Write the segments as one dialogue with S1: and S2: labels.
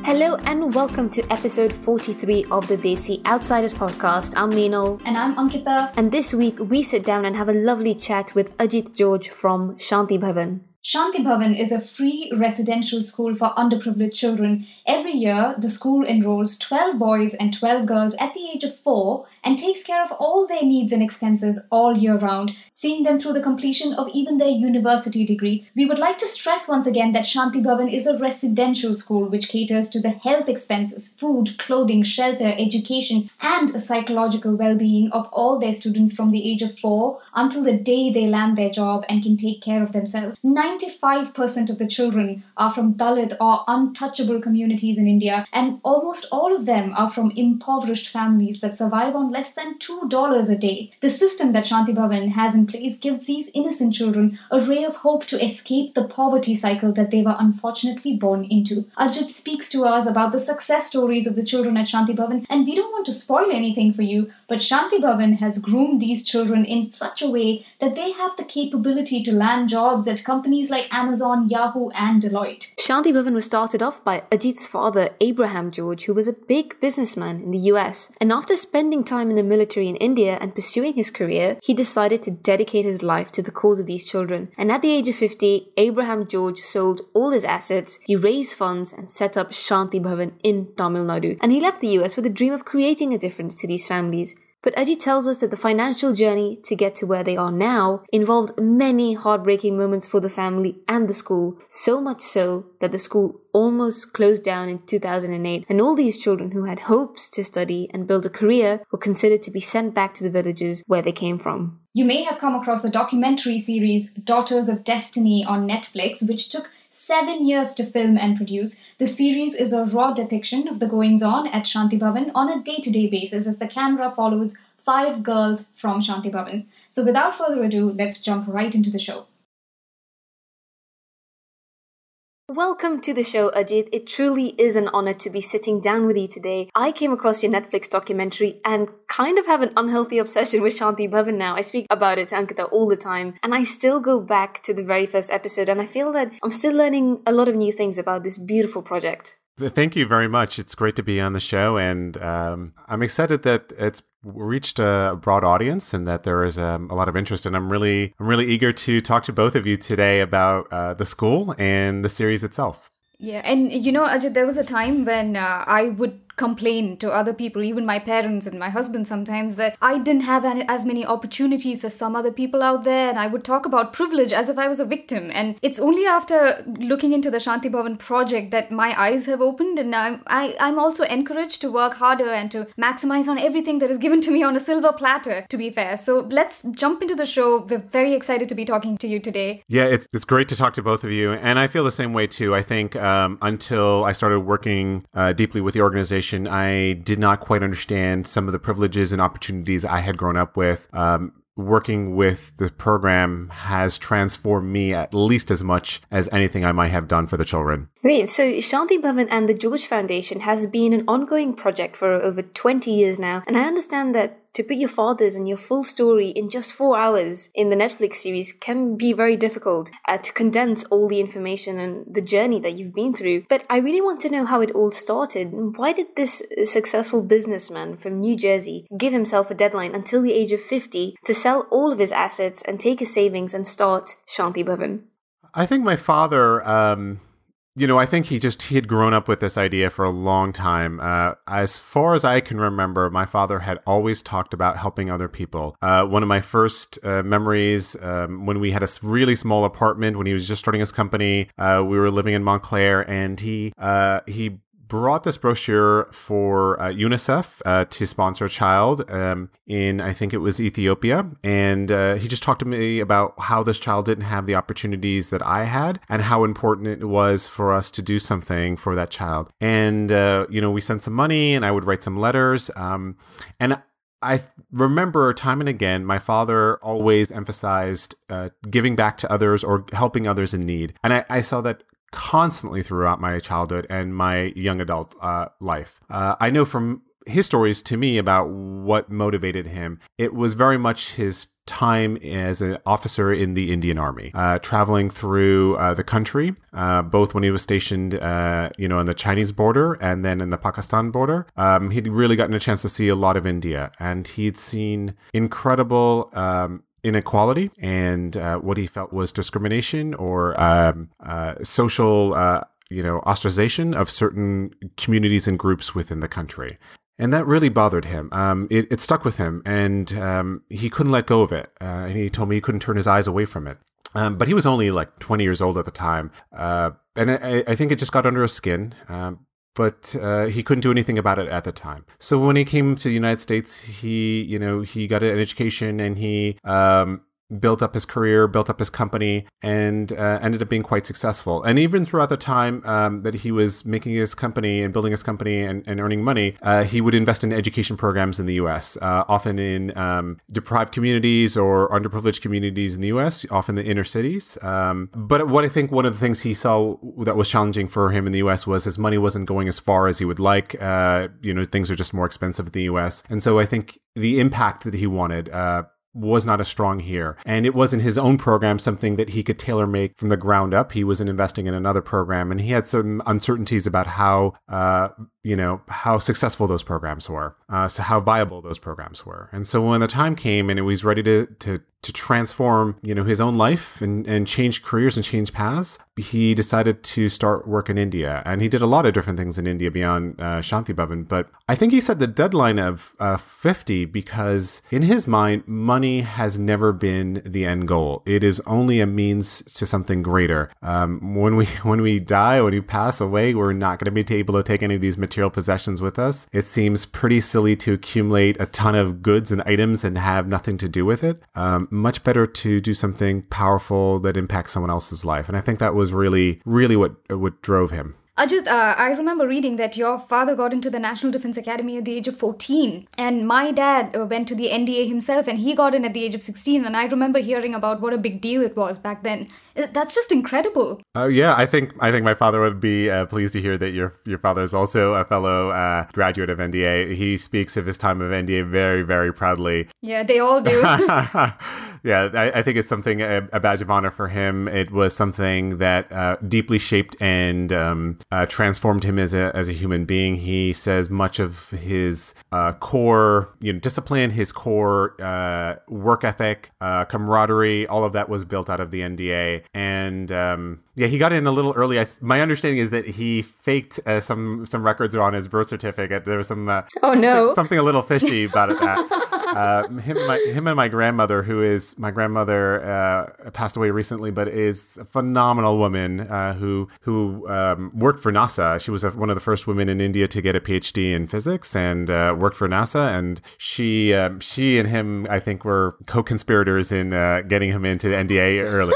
S1: Hello and welcome to episode 43 of the Desi Outsiders podcast. I'm Meenal.
S2: And I'm Ankita.
S1: And this week we sit down and have a lovely chat with Ajit George from Shanti Bhavan.
S2: Shanti Bhavan is a free residential school for underprivileged children. Every year, the school enrolls 12 boys and 12 girls at the age of 4 and takes care of all their needs and expenses all year round, seeing them through the completion of even their university degree. We would like to stress once again that Shanti Bhavan is a residential school which caters to the health expenses, food, clothing, shelter, education, and psychological well-being of all their students from the age of 4 until the day they land their job and can take care of themselves. 95% of the children are from Dalit or untouchable communities in India, and almost all of them are from impoverished families that survive on less than $2 a day. The system that Shanti Bhavan has in place gives these innocent children a ray of hope to escape the poverty cycle that they were unfortunately born into. Ajit speaks to us about the success stories of the children at Shanti Bhavan, and we don't want to spoil anything for you, but Shanti Bhavan has groomed these children in such a way that they have the capability to land jobs at companies like Amazon, Yahoo, and Deloitte.
S1: Shanti Bhavan was started off by Ajit's father, Abraham George, who was a big businessman in the US. And after spending time in the military in India and pursuing his career, he decided to dedicate his life to the cause of these children. And at the age of 50, Abraham George sold all his assets, he raised funds and set up Shanti Bhavan in Tamil Nadu. And he left the US with a dream of creating a difference to these families. But Ajit tells us that the financial journey to get to where they are now involved many heartbreaking moments for the family and the school, so much so that the school almost closed down in 2008, and all these children who had hopes to study and build a career were considered to be sent back to the villages where they came from.
S2: You may have come across the documentary series Daughters of Destiny on Netflix, which took 7 years to film and produce. The series is a raw depiction of the goings-on at Shanti Bhavan on a day-to-day basis as the camera follows 5 girls from Shanti Bhavan. So without further ado, let's jump right into the show.
S1: Welcome to the show, Ajit. It truly is an honor to be sitting down with you today. I came across your Netflix documentary and kind of have an unhealthy obsession with Shanti Bhavan now. I speak about it to Ankita all the time, and I still go back to the very first episode, and I feel that I'm still learning a lot of new things about this beautiful project.
S3: Thank you very much. It's great to be on the show, and I'm excited that it's reached a broad audience and that there is a lot of interest. And I'm really eager to talk to both of you today about the school and the series itself.
S2: Yeah, and Ajit, there was a time when I would complain to other people, even my parents and my husband sometimes, that I didn't have as many opportunities as some other people out there, and I would talk about privilege as if I was a victim. And it's only after looking into the Shanti Bhavan project that my eyes have opened, and I'm also encouraged to work harder and to maximize on everything that is given to me on a silver platter, to be fair. So let's jump into the show. We're very excited to be talking to you today.
S3: Yeah, it's great to talk to both of you, and I feel the same way too. I think until I started working deeply with the organization, I did not quite understand some of the privileges and opportunities I had grown up with. Working with the program has transformed me at least as much as anything I might have done for the children.
S1: Great. So Shanti Bhavan and the George Foundation has been an ongoing project for over 20 years now. And I understand that to put your father's and your full story in just 4 hours in the Netflix series can be very difficult to condense all the information and the journey that you've been through. But I really want to know how it all started. Why did this successful businessman from New Jersey give himself a deadline until the age of 50 to sell all of his assets and take his savings and start Shanti Bhavan?
S3: I think my father, I think he had grown up with this idea for a long time. As far as I can remember, my father had always talked about helping other people. One of my first memories, when we had a really small apartment, when he was just starting his company, we were living in Montclair, and he brought this brochure for UNICEF to sponsor a child in, I think it was Ethiopia. And he just talked to me about how this child didn't have the opportunities that I had and how important it was for us to do something for that child. And, we sent some money and I would write some letters. And I remember time and again, my father always emphasized giving back to others or helping others in need. And I saw that constantly throughout my childhood and my young adult life. I know from his stories to me about what motivated him, it was very much his time as an officer in the Indian Army, traveling through the country, both when he was stationed, on the Chinese border and then in the Pakistan border. He'd really gotten a chance to see a lot of India, and he'd seen incredible inequality and what he felt was discrimination or social ostracization of certain communities and groups within the country. And that really bothered him. It stuck with him, and he couldn't let go of it. And he told me he couldn't turn his eyes away from it. But he was only like 20 years old at the time. And I think it just got under his skin. But he couldn't do anything about it at the time. So when he came to the United States, he got an education, and he built up his career, built up his company, and ended up being quite successful. And even throughout the time that he was making his company and building his company and earning money, he would invest in education programs in the U.S., often in deprived communities or underprivileged communities in the U.S., often the inner cities. But what I think one of the things he saw that was challenging for him in the U.S. was his money wasn't going as far as he would like. Things are just more expensive in the U.S. And so I think the impact that he wanted was not as strong here. And it wasn't his own program, something that he could tailor make from the ground up. He wasn't investing in another program, and he had some uncertainties about how successful those programs were, so how viable those programs were. And so when the time came and he was ready to transform, his own life and change careers and change paths, he decided to start work in India. And he did a lot of different things in India beyond Shanti Bhavan. But I think he set the deadline of 50 because in his mind, money has never been the end goal. It is only a means to something greater. When we die, when we pass away, we're not going to be able to take any of these material possessions with us. It seems pretty silly to accumulate a ton of goods and items and have nothing to do with it. Much better to do something powerful that impacts someone else's life. And I think that was really, really what drove him.
S2: Ajit, I remember reading that your father got into the National Defense Academy at the age of 14. And my dad went to the NDA himself, and he got in at the age of 16. And I remember hearing about what a big deal it was back then. That's just incredible.
S3: Yeah, I think my father would be pleased to hear that your father is also a fellow graduate of NDA. He speaks of his time of NDA very, very proudly.
S2: Yeah, they all do.
S3: Yeah, I think it's something, a badge of honor for him. It was something that deeply shaped and transformed him as a human being. He says much of his core discipline, his core work ethic, camaraderie, all of that was built out of the NDA. And he got in a little early. My understanding is that he faked some records on his birth certificate. There was some something a little fishy about it. Him and my grandmother, my grandmother passed away recently, but is a phenomenal woman who worked for NASA. She was one of the first women in India to get a PhD in physics and worked for NASA. And she and him, I think, were co-conspirators in getting him into the NDA early.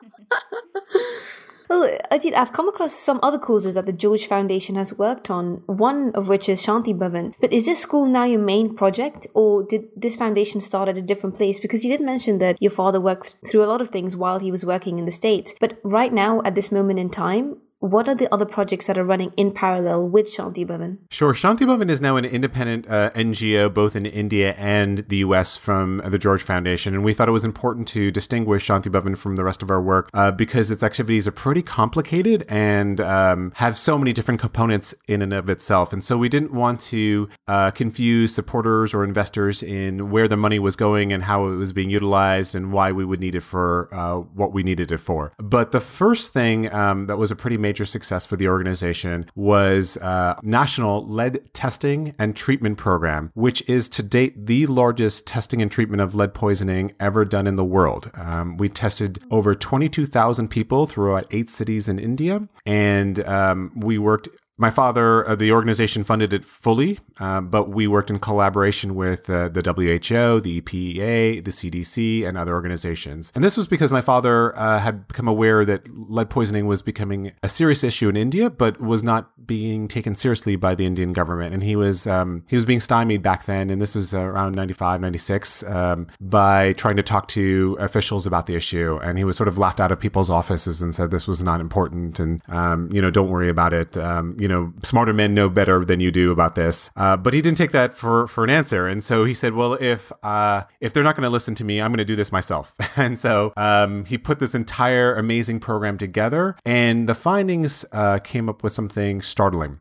S1: Well, Ajit, I've come across some other causes that the George Foundation has worked on, one of which is Shanti Bhavan. But is this school now your main project, or did this foundation start at a different place? Because you did mention that your father worked through a lot of things while he was working in the States. But right now, at this moment in time, what are the other projects that are running in parallel with Shanti Bhavan?
S3: Sure. Shanti Bhavan is now an independent NGO, both in India and the US, from the George Foundation. And we thought it was important to distinguish Shanti Bhavan from the rest of our work because its activities are pretty complicated and have so many different components in and of itself. And so we didn't want to confuse supporters or investors in where the money was going and how it was being utilized and why we would need it for what we needed it for. But the first thing that was a pretty major success for the organization was National Lead Testing and Treatment Program, which is to date the largest testing and treatment of lead poisoning ever done in the world. We tested over 22,000 people throughout 8 cities in India, and we worked. My father, the organization funded it fully, but we worked in collaboration with the WHO, the EPA, the CDC, and other organizations. And this was because my father had become aware that lead poisoning was becoming a serious issue in India, but was not being taken seriously by the Indian government. And he was being stymied back then, and this was around 95, 96, by trying to talk to officials about the issue. And he was sort of laughed out of people's offices and said this was not important, and don't worry about it. smarter men know better than you do about this. But he didn't take that for an answer. And so he said, well, if they're not going to listen to me, I'm going to do this myself. And so he put this entire amazing program together, and the findings came up with something startling.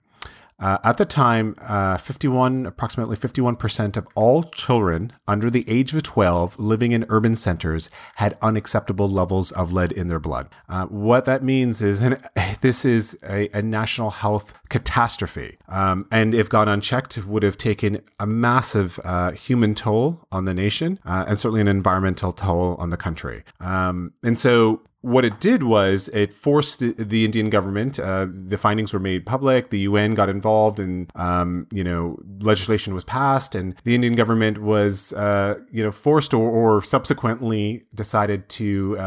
S3: At the time, approximately 51% of all children under the age of 12 living in urban centers had unacceptable levels of lead in their blood. What that means is this is a national health catastrophe. And if gone unchecked, would have taken a massive human toll on the nation and certainly an environmental toll on the country. And so what it did was it forced the Indian government. The findings were made public. The UN got involved, and legislation was passed. And the Indian government was, forced or subsequently decided to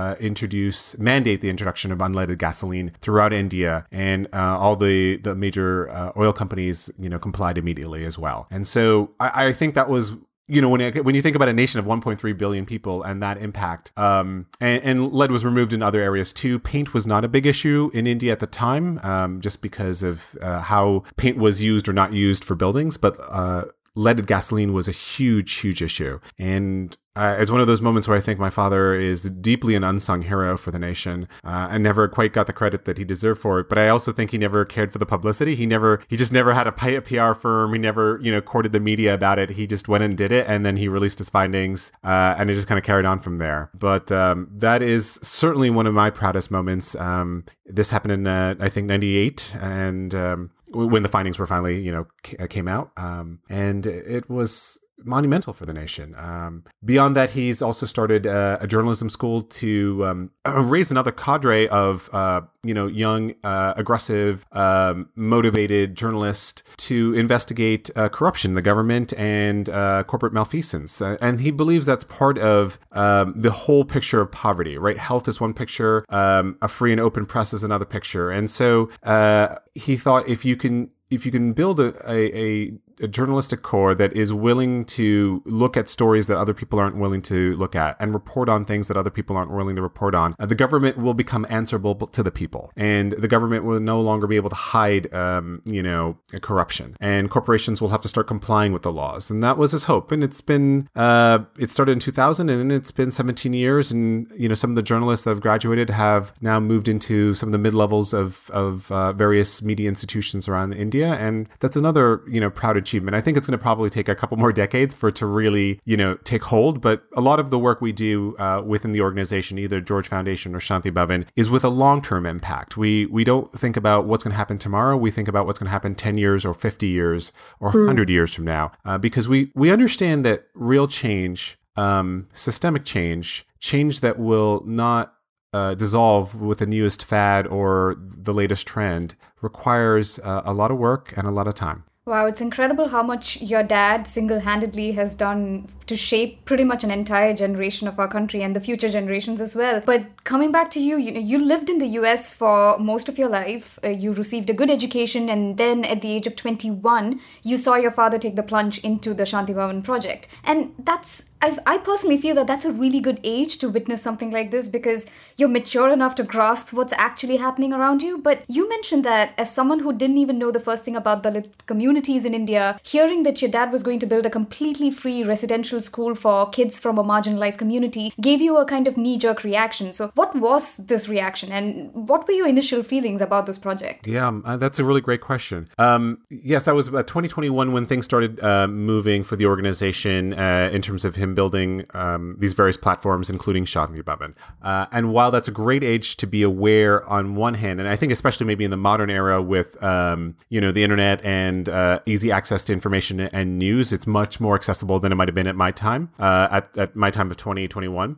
S3: mandate the introduction of unleaded gasoline throughout India, and all the major oil companies, complied immediately as well. And so I think that was. When you think about a nation of 1.3 billion people and that impact, and lead was removed in other areas too. Paint was not a big issue in India at the time, just because of how paint was used or not used for buildings. But leaded gasoline was a huge, huge issue. And it's one of those moments where I think my father is deeply an unsung hero for the nation, and never quite got the credit that he deserved for it. But I also think he never cared for the publicity. He just never had a PR firm. He never, courted the media about it. He just went and did it, and then he released his findings, and it just kind of carried on from there. But that is certainly one of my proudest moments. This happened in, I think, 98, and when the findings were finally, came out, and it was monumental for the nation. Beyond that, he's also started a journalism school to raise another cadre of young, aggressive, motivated journalists to investigate corruption in the government and corporate malfeasance. And he believes that's part of the whole picture of poverty, right? Health is one picture, a free and open press is another picture. And so he thought if you can build a journalistic corps that is willing to look at stories that other people aren't willing to look at and report on things that other people aren't willing to report on, the government will become answerable to the people, and the government will no longer be able to hide, corruption, and corporations will have to start complying with the laws. And that was his hope. And it's been, it started in 2000, and it's been 17 years. And, some of the journalists that have graduated have now moved into some of the mid-levels of various media institutions around India. And that's another, proud achievement. I think it's going to probably take a couple more decades for it to really, take hold. But a lot of the work we do within the organization, either George Foundation or Shanti Bhavan, is with a long-term impact. We don't think about what's going to happen tomorrow. We think about what's going to happen 10 years or 50 years or 100 years from now, because we understand that real change, systemic change that will not dissolve with the newest fad or the latest trend, requires a lot of work and a lot of time.
S2: Wow, it's incredible how much your dad single-handedly has done to shape pretty much an entire generation of our country and the future generations as well. But coming back to you, you lived in the US for most of your life. You received a good education, and then at the age of 21, you saw your father take the plunge into the Shanti Bhavan project. And I personally feel that that's a really good age to witness something like this, because you're mature enough to grasp what's actually happening around you. But you mentioned that as someone who didn't even know the first thing about the communities in India, hearing that your dad was going to build a completely free residential school for kids from a marginalized community gave you a kind of knee-jerk reaction. So what was this reaction, and what were your initial feelings about this project?
S3: Yeah, that's a really great question. Yes, that was about 2021 when things started moving for the organization in terms of him building these various platforms, including Shanti Bhavan. And while that's a great age to be aware on one hand, and I think especially maybe in the modern era with, the internet and easy access to information and news, it's much more accessible than it might have been at my time, at my time of 2021.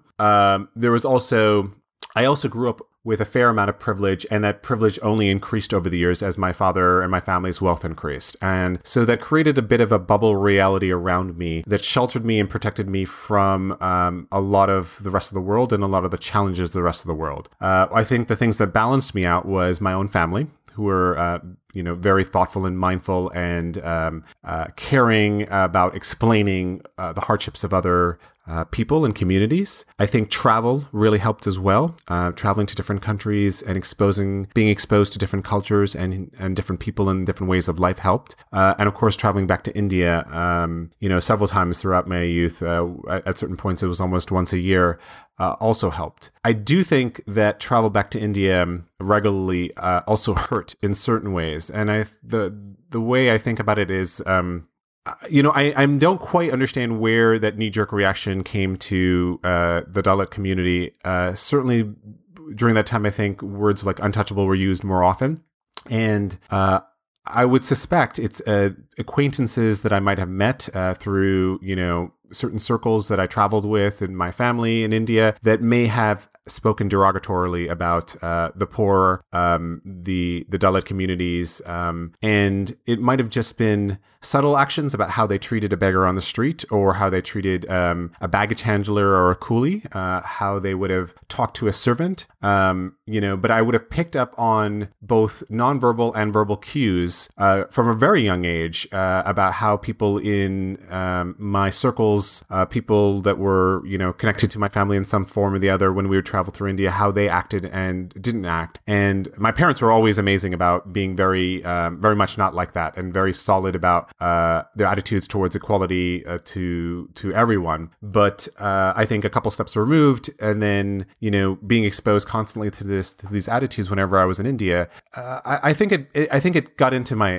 S3: I also grew up with a fair amount of privilege, and that privilege only increased over the years as my father and my family's wealth increased. And so that created a bit of a bubble reality around me that sheltered me and protected me from a lot of the rest of the world and a lot of the challenges of the rest of the world. I think the things that balanced me out was my own family, who were, very thoughtful and mindful and caring about explaining the hardships of other people and communities. I think travel really helped as well. Traveling to different countries and being exposed to different cultures and different people and different ways of life helped. And of course, traveling back to India, several times throughout my youth, at certain points, it was almost once a year, also helped. I do think that travel back to India regularly also hurt in certain ways. And the way I think about it is, I don't quite understand where that knee-jerk reaction came to the Dalit community. Certainly during that time, I think words like untouchable were used more often. And I would suspect it's acquaintances that I might have met through, certain circles that I traveled with in my family in India that may have spoken derogatorily about the poor, the Dalit communities, and it might have just been subtle actions about how they treated a beggar on the street or how they treated a baggage handler or a coolie, how they would have talked to a servant, but I would have picked up on both nonverbal and verbal cues from a very young age about how people in my circles, people that were, connected to my family in some form or the other when we would travel through India, how they acted and didn't act. And my parents were always amazing about being very, very much not like that and very solid about their attitudes towards equality to everyone. But I think a couple steps removed, and then being exposed constantly to these attitudes whenever I was in India, I think it got into me.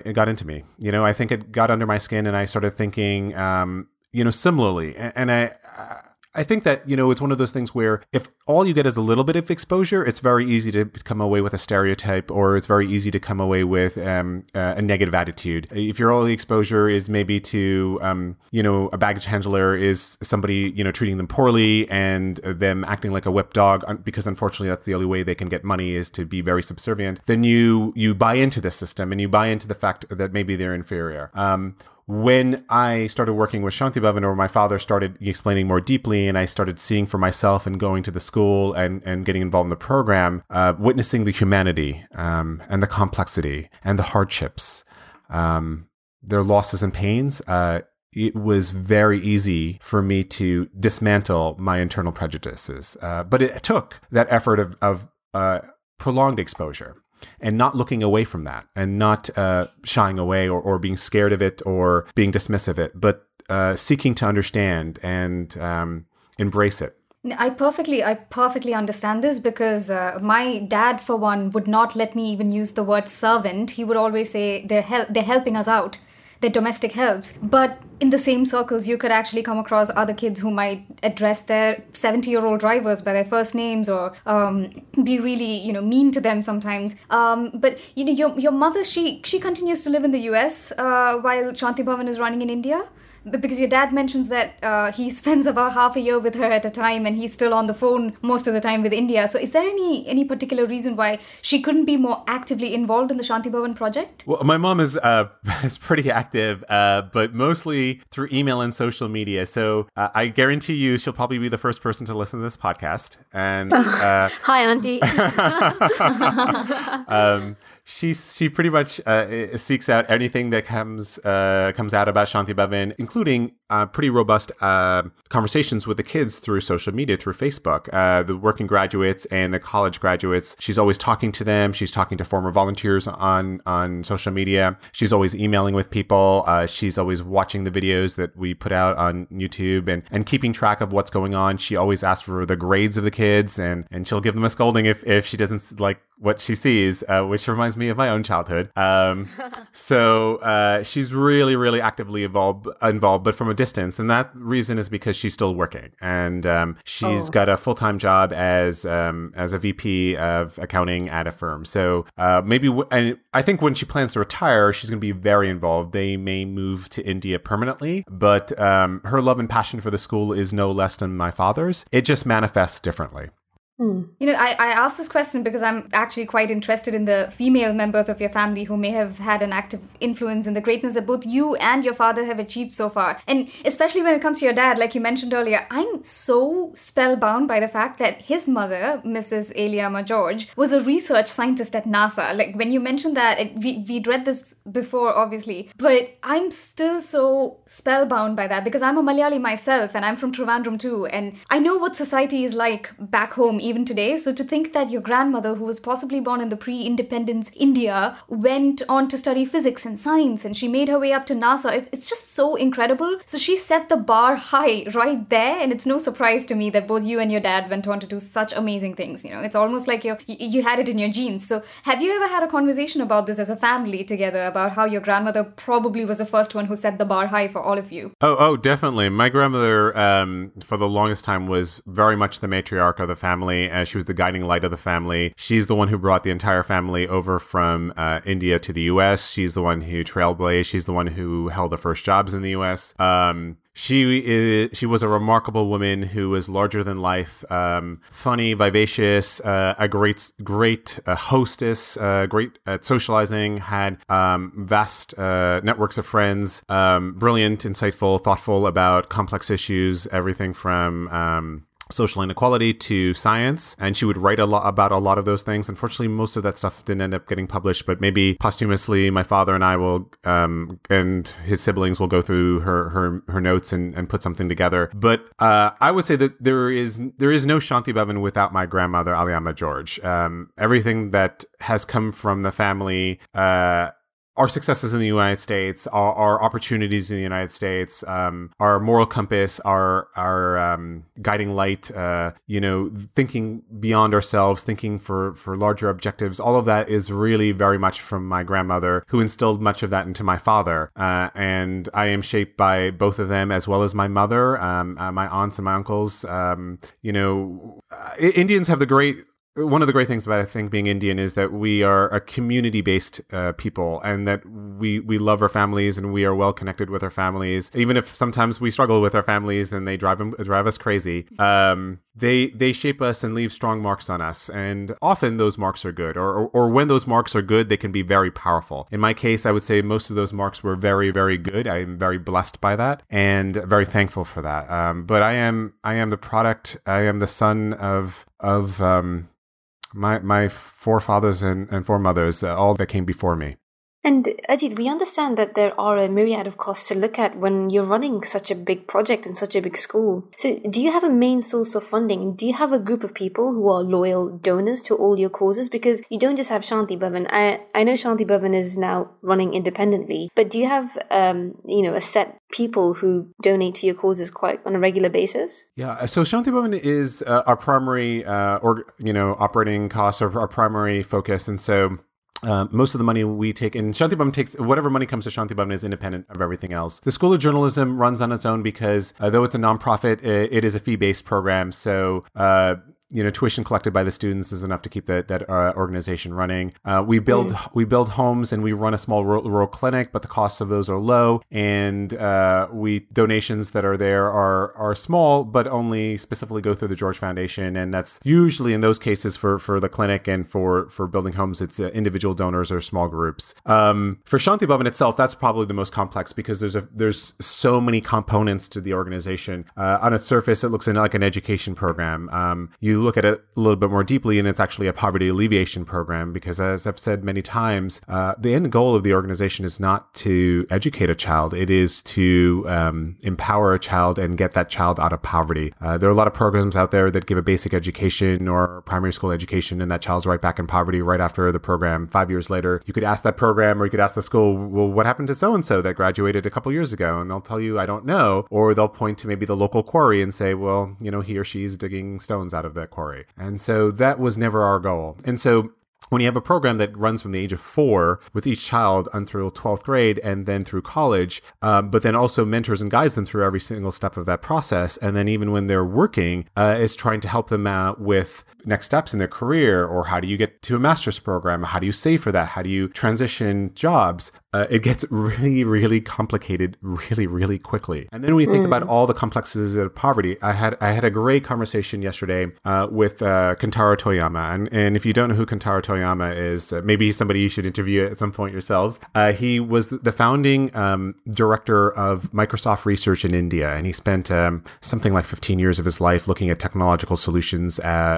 S3: I think it got under my skin, and I started thinking, similarly. And I think that, it's one of those things where if all you get is a little bit of exposure, it's very easy to come away with a stereotype, or it's very easy to come away with a negative attitude. If your only exposure is maybe to, a baggage handler is somebody, treating them poorly and them acting like a whipped dog, because unfortunately that's the only way they can get money is to be very subservient, then you buy into the system and you buy into the fact that maybe they're inferior. When I started working with Shanti Bhavan, or my father started explaining more deeply, and I started seeing for myself and going to the school and getting involved in the program, witnessing the humanity and the complexity and the hardships, their losses and pains, it was very easy for me to dismantle my internal prejudices. But it took that effort of prolonged exposure. And not looking away from that, and not shying away or being scared of it or being dismissive of it, but seeking to understand and embrace it.
S2: I perfectly understand this, because my dad, for one, would not let me even use the word servant. He would always say they're helping us out. They're domestic helps. But in the same circles, you could actually come across other kids who might address their 70-year-old drivers by their first names, or be really, mean to them sometimes. But your mother, she continues to live in the US while Shanti Bhavan is running in India. Because your dad mentions that he spends about half a year with her at a time, and he's still on the phone most of the time with India. So is there any particular reason why she couldn't be more actively involved in the Shanti Bhavan project?
S3: Well, my mom is pretty active, but mostly through email and social media. So I guarantee you she'll probably be the first person to listen to this podcast. And
S1: hi, Auntie.
S3: She pretty much seeks out anything that comes out about Shanti Bhavan, including pretty robust conversations with the kids through social media, through Facebook. The working graduates and the college graduates, she's always talking to them. She's talking to former volunteers on social media. She's always emailing with people. She's always watching the videos that we put out on YouTube and keeping track of what's going on. She always asks for the grades of the kids, and she'll give them a scolding if she doesn't like what she sees, which reminds me of my own childhood. So she's really, really actively involved, but from a distance. And that reason is because she's still working. And she's got a full-time job as a VP of accounting at a firm. So and I think when she plans to retire, she's going to be very involved. They may move to India permanently, but her love and passion for the school is no less than my father's. It just manifests differently.
S2: I asked this question because I'm actually quite interested in the female members of your family who may have had an active influence in the greatness that both you and your father have achieved so far. And especially when it comes to your dad, like you mentioned earlier, I'm so spellbound by the fact that his mother, Mrs. Eliama George, was a research scientist at NASA. Like when you mentioned that, we'd read this before, obviously, but I'm still so spellbound by that because I'm a Malayali myself and I'm from Trivandrum too. And I know what society is like back home, even today. So to think that your grandmother, who was possibly born in the pre-independence India, went on to study physics and science and she made her way up to NASA, it's just so incredible. So she set the bar high right there, and it's no surprise to me that both you and your dad went on to do such amazing things. It's almost like you had it in your genes. So have you ever had a conversation about this as a family together, about how your grandmother probably was the first one who set the bar high for all of you?
S3: Oh, definitely. My grandmother, for the longest time, was very much the matriarch of the family. She was the guiding light of the family. She's the one who brought the entire family over from India to the U.S. She's the one who trailblazed. She's the one who held the first jobs in the U.S. She was a remarkable woman who was larger than life, funny, vivacious, a great hostess, great at socializing, had vast networks of friends, brilliant, insightful, thoughtful about complex issues, everything from social inequality to science, and she would write about a lot of those things. Unfortunately, most of that stuff didn't end up getting published, but maybe posthumously my father and I will and his siblings will go through her notes and put something together. But I would say that there is no Shanti Bhavan without my grandmother Eliama George. Everything that has come from the family, our successes in the United States, our opportunities in the United States, our moral compass, our guiding light, thinking beyond ourselves, thinking for larger objectives, all of that is really very much from my grandmother, who instilled much of that into my father. And I am shaped by both of them, as well as my mother, my aunts and my uncles. Indians have one of the great things about, I think, being Indian is that we are a community-based people, and that we love our families and we are well connected with our families. Even if sometimes we struggle with our families and they drive us crazy, they shape us and leave strong marks on us. And often those marks are good, or when those marks are good, they can be very powerful. In my case, I would say most of those marks were very, very good. I am very blessed by that and very thankful for that. But I am the product. I am the son of my forefathers and foremothers, all that came before me.
S1: And Ajit, we understand that there are a myriad of costs to look at when you're running such a big project in such a big school. So do you have a main source of funding? Do you have a group of people who are loyal donors to all your causes? Because you don't just have Shanti Bhavan. I know Shanti Bhavan is now running independently, but do you have a set people who donate to your causes quite on a regular basis?
S3: Yeah, so Shanti Bhavan is our primary operating costs, or our primary focus, and so most of the money we take, and Shanti Bhavan takes, whatever money comes to Shanti Bhavan is independent of everything else. The School of Journalism runs on its own because though it's a nonprofit, it is a fee-based program. So tuition collected by the students is enough to keep that organization running. We build homes and we run a small rural clinic, but the costs of those are low. And donations that are there are small, but only specifically go through the George Foundation. And that's usually in those cases for the clinic, and for building homes, it's individual donors or small groups. For Shanti Bhavan itself, that's probably the most complex because there's so many components to the organization. On its surface, it looks like an education program. You look at it a little bit more deeply, and it's actually a poverty alleviation program, because as I've said many times, the end goal of the organization is not to educate a child. It is to empower a child and get that child out of poverty. There are a lot of programs out there that give a basic education or primary school education, and that child's right back in poverty right after the program. 5 years later, you could ask that program, or you could ask the school, well, what happened to so-and-so that graduated a couple years ago? And they'll tell you, I don't know. Or they'll point to maybe the local quarry and say, well, he or she's digging stones out of that quarry. And so that was never our goal. And so when you have a program that runs from the age of 4 with each child until 12th grade and then through college, but then also mentors and guides them through every single step of that process, and then even when they're working, is trying to help them out with next steps in their career, or how do you get to a master's program? How do you save for that? How do you transition jobs? it gets really, really complicated really, really quickly. And then when you think about all the complexities of poverty, I had a great conversation yesterday with Kentaro Toyama. And if you don't know who Kentaro Toyama is, maybe he's somebody you should interview at some point yourselves. He was the founding director of Microsoft Research in India, and he spent something like 15 years of his life looking at technological solutions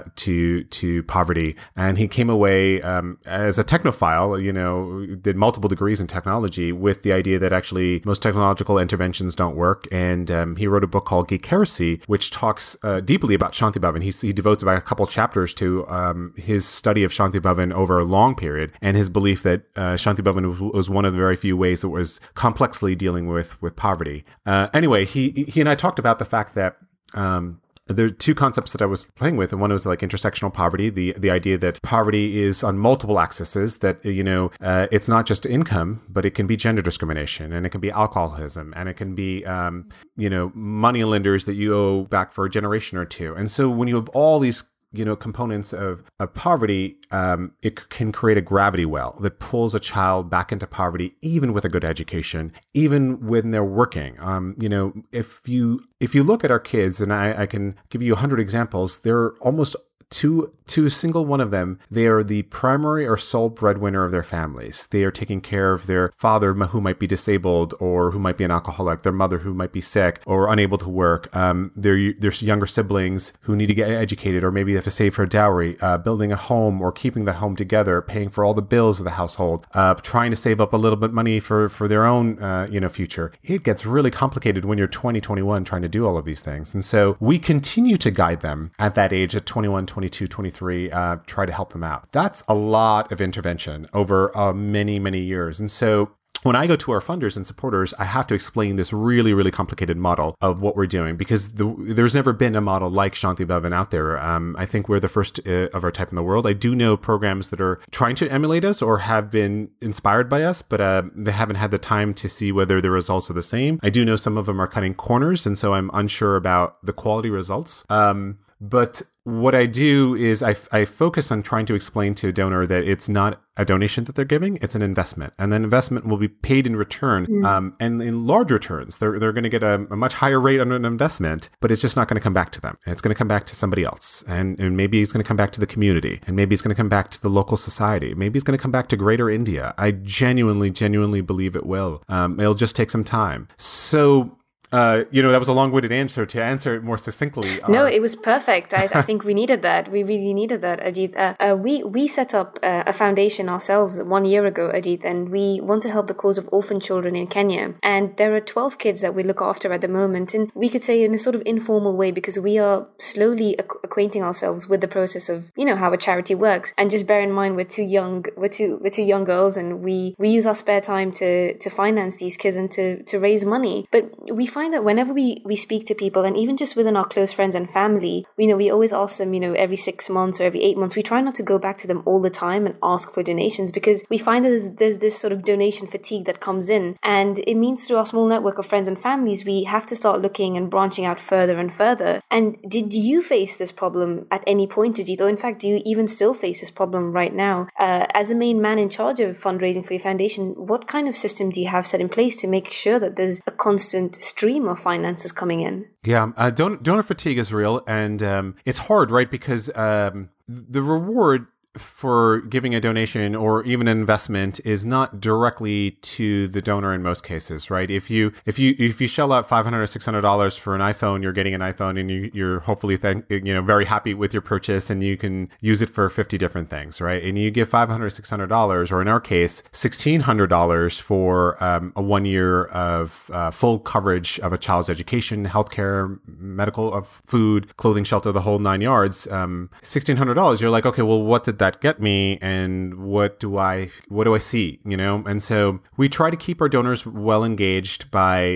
S3: to poverty. And he came away as a technophile, did multiple degrees in technology with the idea that actually most technological interventions don't work. And he wrote a book called Geek Heresy, which talks deeply about Shanti Bhavan. He devotes about a couple chapters to his study of Shanti Bhavan over a long period and his belief that Shanti Bhavan was one of the very few ways that was complexly dealing with poverty. Anyway, he and I talked about the fact that there are two concepts that I was playing with, and one was like intersectional poverty, the idea that poverty is on multiple axes, that, it's not just income, but it can be gender discrimination, and it can be alcoholism, and it can be, money lenders that you owe back for a generation or two. And so when you have all these components of poverty, it can create a gravity well that pulls a child back into poverty, even with a good education, even when they're working. If you look at our kids, and I can give you 100 examples, they're almost to a single one of them, they are the primary or sole breadwinner of their families. They are taking care of their father who might be disabled or who might be an alcoholic, their mother who might be sick or unable to work, their younger siblings who need to get educated, or maybe they have to save for a dowry, building a home or keeping that home together, paying for all the bills of the household, trying to save up a little bit of money for their own future. It gets really complicated when you're 20, 21 trying to do all of these things. And so we continue to guide them at that age, at 21, 22, 23, try to help them out. That's a lot of intervention over many, many years. And so when I go to our funders and supporters, I have to explain this really, really complicated model of what we're doing, because there's never been a model like Shanti Bhavan out there. I think we're the first of our type in the world. I do know programs that are trying to emulate us or have been inspired by us, but they haven't had the time to see whether the results are the same. I do know some of them are cutting corners, and so I'm unsure about the quality results. But what I do is I focus on trying to explain to a donor that it's not a donation that they're giving, it's an investment. And then investment will be paid in return, and in large returns. They're going to get a much higher rate on an investment, but it's just not going to come back to them. It's going to come back to somebody else. And maybe it's going to come back to the community. And maybe it's going to come back to the local society. Maybe it's going to come back to greater India. I genuinely believe it will. It'll just take some time. So that was a long-winded answer. To answer it more succinctly.
S1: No, it was perfect. I think we needed that. We really needed that, Ajit. We set up a foundation ourselves 1 year ago, Ajit, and we want to help the cause of orphan children in Kenya. And there are 12 kids that we look after at the moment. And we could say in a sort of informal way, because we are slowly acquainting ourselves with the process of, how a charity works. And just bear in mind, we're two young young girls, and we use our spare time to finance these kids and to raise money. But we find that whenever we speak to people, and even just within our close friends and family, we always ask them, every 6 months or every 8 months, we try not to go back to them all the time and ask for donations, because we find that there's this sort of donation fatigue that comes in. And it means through our small network of friends and families, we have to start looking and branching out further and further. And did you face this problem at any point, Ajit? Or in fact, do you even still face this problem right now? As a main man in charge of fundraising for your foundation, what kind of system do you have set in place to make sure that there's a constant stream of finances coming in?
S3: Yeah, donor fatigue is real, and it's hard, right? Because the reward for giving a donation or even an investment is not directly to the donor in most cases, right? If you shell out $500 or $600 for an iPhone, you're getting an iPhone, and you're hopefully very happy with your purchase, and you can use it for 50 different things, right? And you give $500 or $600, or in our case, $1,600 for a 1 year of full coverage of a child's education, healthcare, medical, of food, clothing, shelter, the whole 9 yards. $1,600. You're like, okay, well, what did that get me, and what do I see, And so we try to keep our donors well engaged by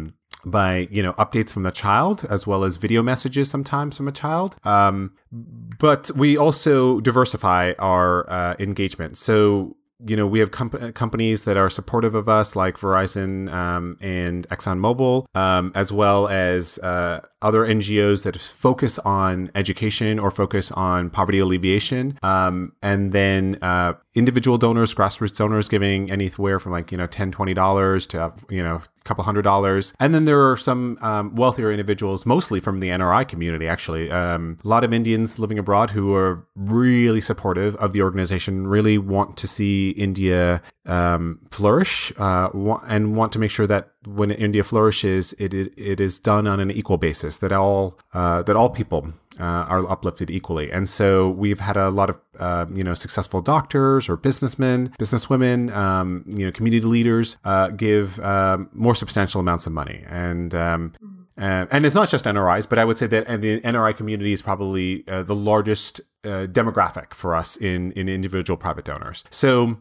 S3: updates from the child, as well as video messages sometimes from a child. But we also diversify our engagement. So we have companies that are supportive of us, like Verizon and ExxonMobil, as well as other NGOs that focus on education or focus on poverty alleviation. And then individual donors, grassroots donors giving anywhere from like, $10, $20 to, a couple $100. And then there are some wealthier individuals, mostly from the NRI community, actually. A lot of Indians living abroad who are really supportive of the organization, really want to see India flourish, and want to make sure that when India flourishes, it is done on an equal basis, that all people are uplifted equally. And so we've had a lot of successful doctors or businessmen, businesswomen, community leaders give more substantial amounts of money. And it's not just NRIs, but I would say that the NRI community is probably the largest demographic for us in individual private donors. So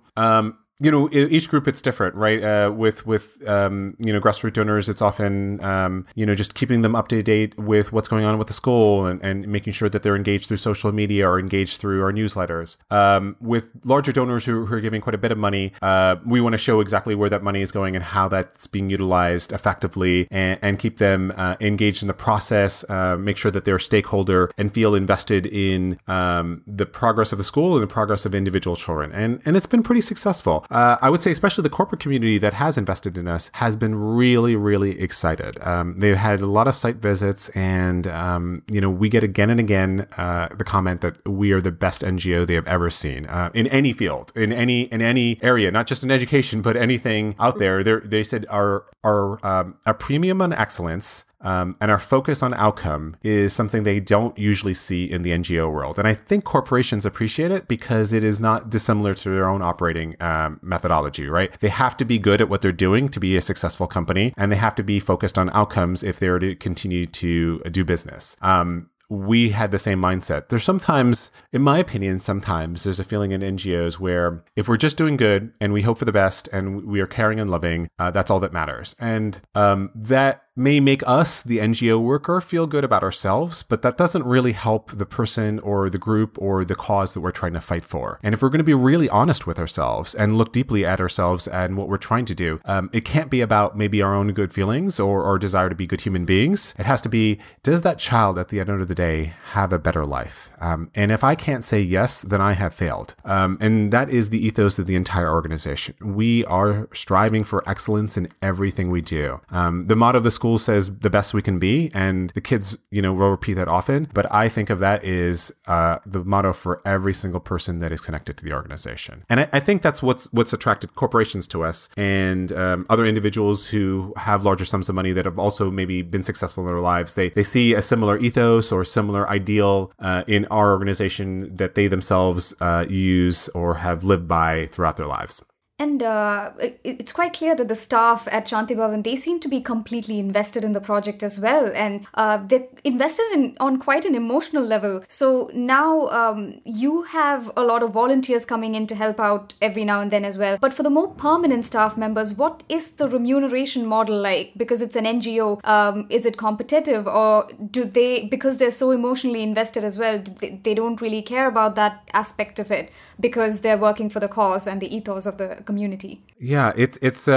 S3: each group, it's different, right? With grassroots donors, it's often, just keeping them up to date with what's going on with the school and making sure that they're engaged through social media or engaged through our newsletters. With larger donors who are giving quite a bit of money, we want to show exactly where that money is going and how that's being utilized effectively, and keep them engaged in the process, make sure that they're a stakeholder and feel invested in the progress of the school and the progress of individual children. And it's been pretty successful. I would say especially the corporate community that has invested in us has been really, really excited. They've had a lot of site visits, and we get again and again the comment that we are the best NGO they have ever seen in any field, in any area, not just in education, but anything out there. They said our premium on excellence, and our focus on outcome is something they don't usually see in the NGO world. And I think corporations appreciate it because it is not dissimilar to their own operating methodology, right? They have to be good at what they're doing to be a successful company, and they have to be focused on outcomes if they're to continue to do business. We had the same mindset. There's sometimes, in my opinion, there's a feeling in NGOs where if we're just doing good and we hope for the best and we are caring and loving, that's all that matters. And that may make us, the NGO worker, feel good about ourselves, but that doesn't really help the person or the group or the cause that we're trying to fight for. And if we're going to be really honest with ourselves and look deeply at ourselves and what we're trying to do, it can't be about maybe our own good feelings or our desire to be good human beings. It has to be, does that child at the end of the day have a better life? And if I can't say yes, then I have failed. And that is the ethos of the entire organization. We are striving for excellence in everything we do. The motto of the school says the best we can be, and the kids, will repeat that often. But I think of that is the motto for every single person that is connected to the organization. And I think that's what's attracted corporations to us, and other individuals who have larger sums of money that have also maybe been successful in their lives. They see a similar ethos or similar ideal in our organization that they themselves use or have lived by throughout their lives.
S2: And it's quite clear that the staff at Shanti Bhavan, they seem to be completely invested in the project as well. And they're invested on quite an emotional level. So now you have a lot of volunteers coming in to help out every now and then as well. But for the more permanent staff members, what is the remuneration model like? Because it's an NGO, is it competitive, or do they, because they're so emotionally invested as well, they don't really care about that aspect of it because they're working for the cause and the ethos of the community?
S3: Yeah, it's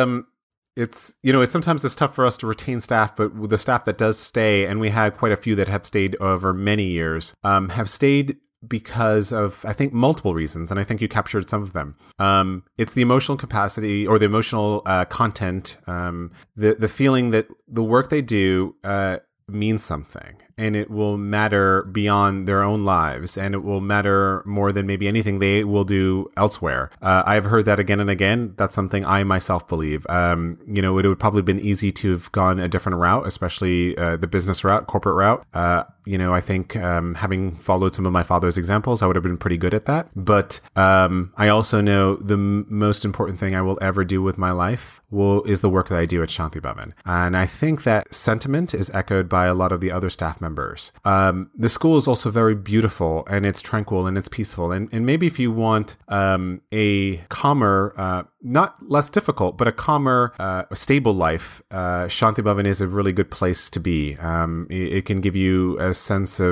S3: sometimes it's tough for us to retain staff, but with the staff that does stay, and we had quite a few that have stayed over many years, have stayed because of, I think, multiple reasons, and I think you captured some of them. It's the emotional capacity or the emotional content, the feeling that the work they do means something, and it will matter beyond their own lives, and it will matter more than maybe anything they will do elsewhere. I've heard that again and again. That's something I myself believe. It would probably been easy to have gone a different route, especially the business route, corporate route. I think having followed some of my father's examples, I would have been pretty good at that. But I also know the most important thing I will ever do with my life is the work that I do at Shanti Bhavan. And I think that sentiment is echoed by a lot of the other staff members. The school is also very beautiful, and it's tranquil and it's peaceful. And maybe if you want a calmer, not less difficult, but a calmer, stable life, Shanti Bhavan is a really good place to be. It can give you a sense of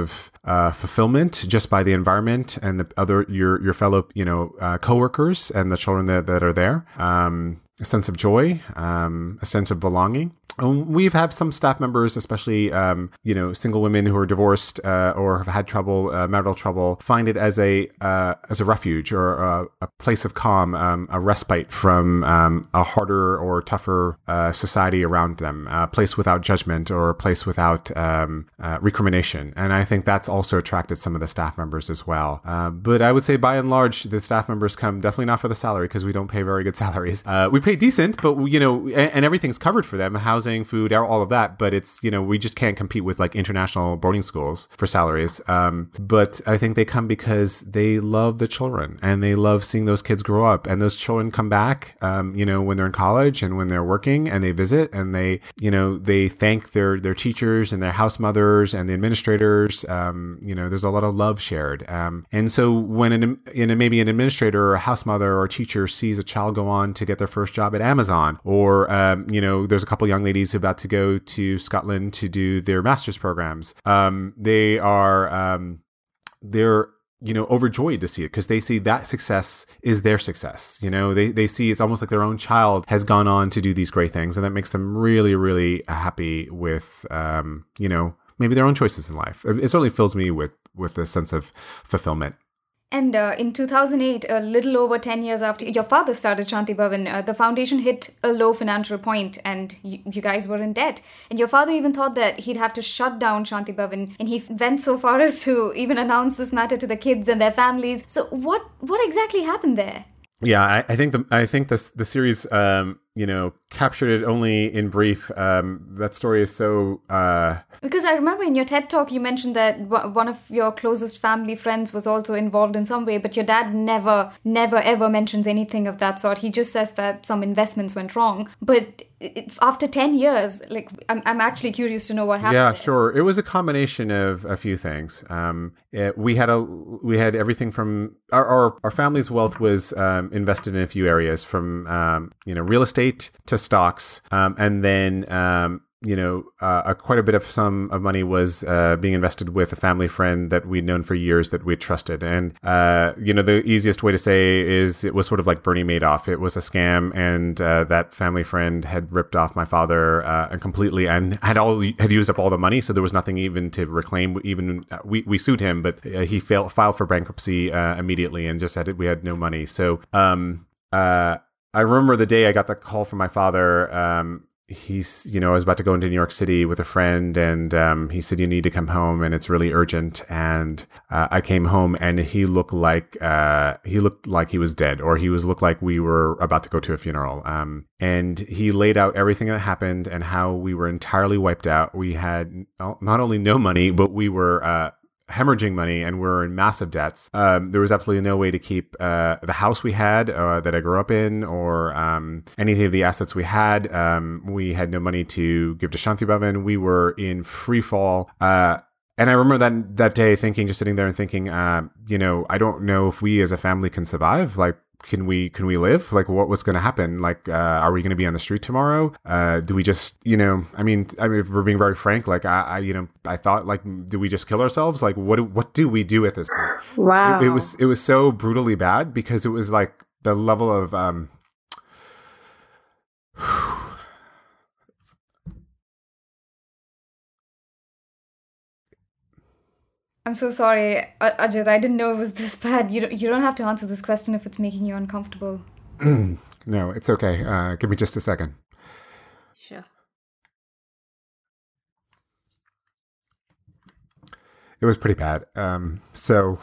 S3: fulfillment just by the environment and the other your fellow coworkers and the children that are there. A sense of joy, a sense of belonging. We've had some staff members, especially single women who are divorced or have had trouble, marital trouble, find it as a refuge or a place of calm, a respite from a harder or tougher society around them, a place without judgment or a place without recrimination. And I think that's also attracted some of the staff members as well. But I would say by and large, the staff members come definitely not for the salary because we don't pay very good salaries. We pay decent, but and everything's covered for them. Housing, food, all of that, but it's, we just can't compete with like international boarding schools for salaries. But I think they come because they love the children and they love seeing those kids grow up, and those children come back, when they're in college and when they're working, and they visit and they thank their teachers and their house mothers and the administrators. There's a lot of love shared. And so when maybe an administrator or a house mother or a teacher sees a child go on to get their first job at Amazon, or, there's a couple young ladies about to go to Scotland to do their master's programs. They're overjoyed to see it because they see that success is their success. They see it's almost like their own child has gone on to do these great things, and that makes them really, really happy with, maybe their own choices in life. It certainly fills me with a sense of fulfillment.
S2: And in 2008, a little over 10 years after your father started Shanti Bhavan, the foundation hit a low financial point and you guys were in debt. And your father even thought that he'd have to shut down Shanti Bhavan. And he went so far as to even announce this matter to the kids and their families. So what exactly happened there?
S3: Yeah, I think the series, captured it only in brief. That story is so...
S2: Because I remember in your TED Talk, you mentioned that one of your closest family friends was also involved in some way, but your dad never, ever mentions anything of that sort. He just says that some investments went wrong. But after 10 years, I'm actually curious to know what happened.
S3: Yeah,
S2: there.
S3: Sure. It was a combination of a few things. We had everything from our family's wealth was invested in a few areas, from real estate to stocks, and then quite a bit of sum of money was being invested with a family friend that we'd known for years that we trusted. And the easiest way to say is it was sort of like Bernie Madoff. It was a scam, and that family friend had ripped off my father and completely, and had used up all the money, so there was nothing even to reclaim. Even we sued him, but he filed for bankruptcy immediately and just said we had no money. So I remember the day I got the call from my father. I was about to go into New York City with a friend, and he said, "You need to come home, and it's really urgent." And I came home, and he looked like he was dead, or looked like we were about to go to a funeral. And he laid out everything that happened and how we were entirely wiped out. We had not only no money, but we were hemorrhaging money, and we're in massive debts. There was absolutely no way to keep the house we had that I grew up in, or any of the assets we had. We had no money to give to Shanti Bhavan. We were in free fall. And I remember that day just sitting there and thinking, I don't know if we as a family can survive. Like, can we live? Like, what was going to happen? Like, are we going to be on the street tomorrow? Do we just, I mean, if we're being very frank, like, I thought, like, do we just kill ourselves? Like, what do we do at this point?
S1: Wow.
S3: It was so brutally bad because it was like the level of,
S2: I'm so sorry, Ajit. I didn't know it was this bad. You don't have to answer this question if it's making you uncomfortable.
S3: No, it's okay. Give me just a second.
S1: Sure.
S3: It was pretty bad. So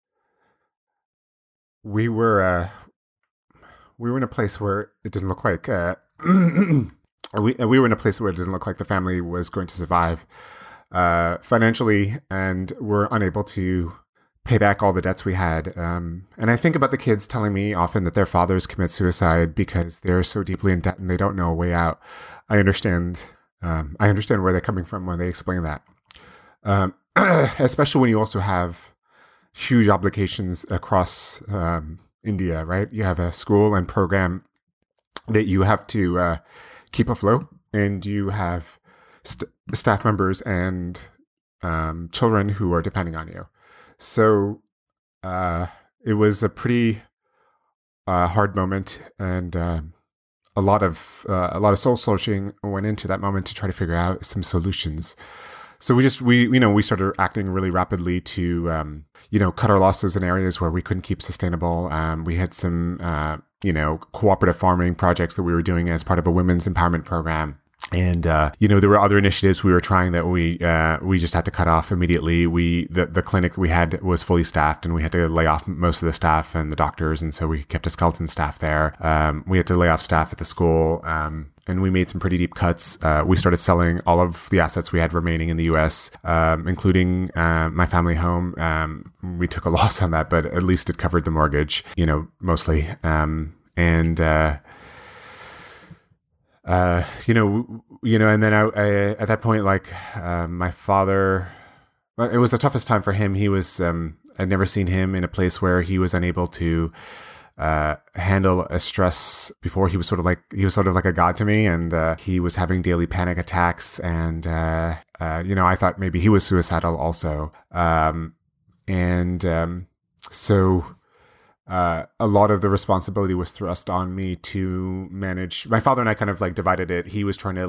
S3: we were in a place where it didn't look like we were in a place where it didn't look like the family was going to survive financially, and we're unable to pay back all the debts we had. And I think about the kids telling me often that their fathers commit suicide because they're so deeply in debt and they don't know a way out. I understand where they're coming from when they explain that. Especially when you also have huge obligations across India, right? You have a school and program that you have to keep afloat, and you have staff members and children who are depending on you. So it was a pretty hard moment, and a lot of soul searching went into that moment to try to figure out some solutions. So we started acting really rapidly to cut our losses in areas where we couldn't keep sustainable. We had some cooperative farming projects that we were doing as part of a women's empowerment program. And, there were other initiatives we were trying that we just had to cut off immediately. The clinic we had was fully staffed, and we had to lay off most of the staff and the doctors. And so we kept a skeleton staff there. We had to lay off staff at the school. And we made some pretty deep cuts. We started selling all of the assets we had remaining in the US, including my family home. We took a loss on that, but at least it covered the mortgage, mostly. And then I at that point, my father, it was the toughest time for him. He was, I'd never seen him in a place where he was unable to handle a stress before. He was sort of like a god to me, and he was having daily panic attacks, and I thought maybe he was suicidal also. So a lot of the responsibility was thrust on me to manage. My father and I kind of divided it. He was trying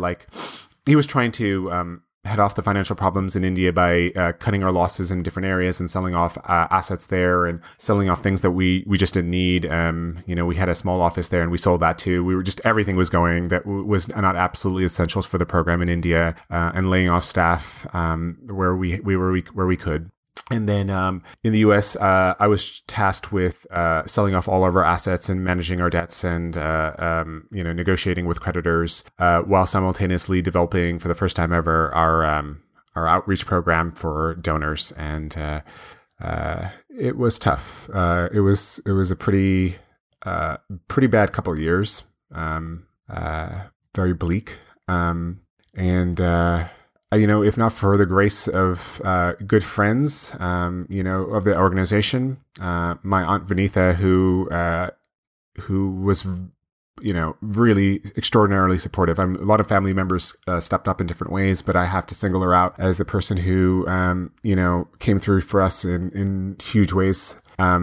S3: to head off the financial problems in India by cutting our losses in different areas and selling off assets there and selling off things that we just didn't need. We had a small office there and we sold that too. We were just, everything was going that was not absolutely essentials for the program in India, and laying off staff where we could. And then in the US, I was tasked with selling off all of our assets and managing our debts and negotiating with creditors, while simultaneously developing for the first time ever our outreach program for donors. And it was tough. It was a pretty bad couple of years, very bleak, if not for the grace of good friends, of the organization, my aunt Vinitha, who was, really extraordinarily supportive. A lot of family members stepped up in different ways, but I have to single her out as the person who, came through for us in huge ways.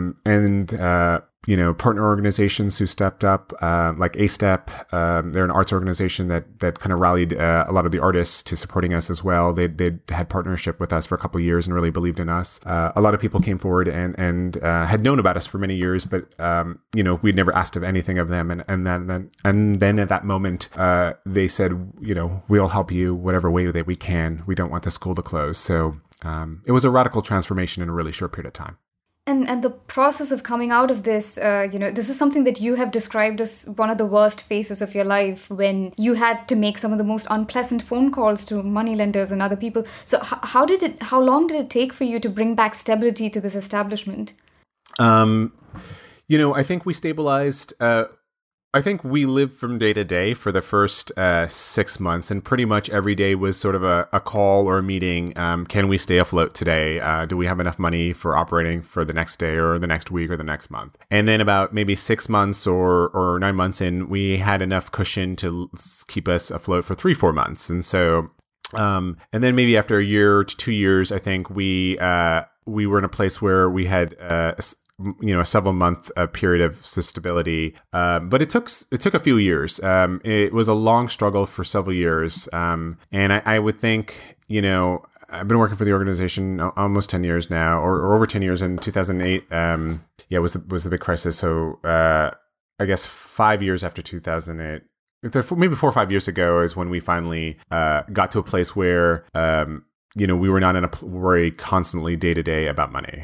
S3: Partner organizations who stepped up, like A-Step. They're an arts organization that kind of rallied a lot of the artists to supporting us as well. They had partnership with us for a couple of years and really believed in us. A lot of people came forward and had known about us for many years, but we'd never asked of anything of them. And then at that moment, they said, we'll help you whatever way that we can. We don't want the school to close. So it was a radical transformation in a really short period of time.
S2: And the process of coming out of this, this is something that you have described as one of the worst phases of your life, when you had to make some of the most unpleasant phone calls to moneylenders and other people. So how long did it take for you to bring back stability to this establishment?
S3: I think we stabilized. I think we lived from day to day for the first 6 months, and pretty much every day was sort of a call or a meeting. Can we stay afloat today? Do we have enough money for operating for the next day or the next week or the next month? And then about maybe 6 months or 9 months in, we had enough cushion to keep us afloat for 3-4 months. And so, and then maybe after a year to 2 years, I think we were in a place where we had a several month period of stability. But it took a few years. It was a long struggle for several years. And I would think, I've been working for the organization almost 10 years now, or over 10 years. In 2008, was a big crisis. So, I guess 5 years after 2008, maybe 4 or 5 years ago is when we finally, got to a place where, we were not in a worry constantly day to day about money.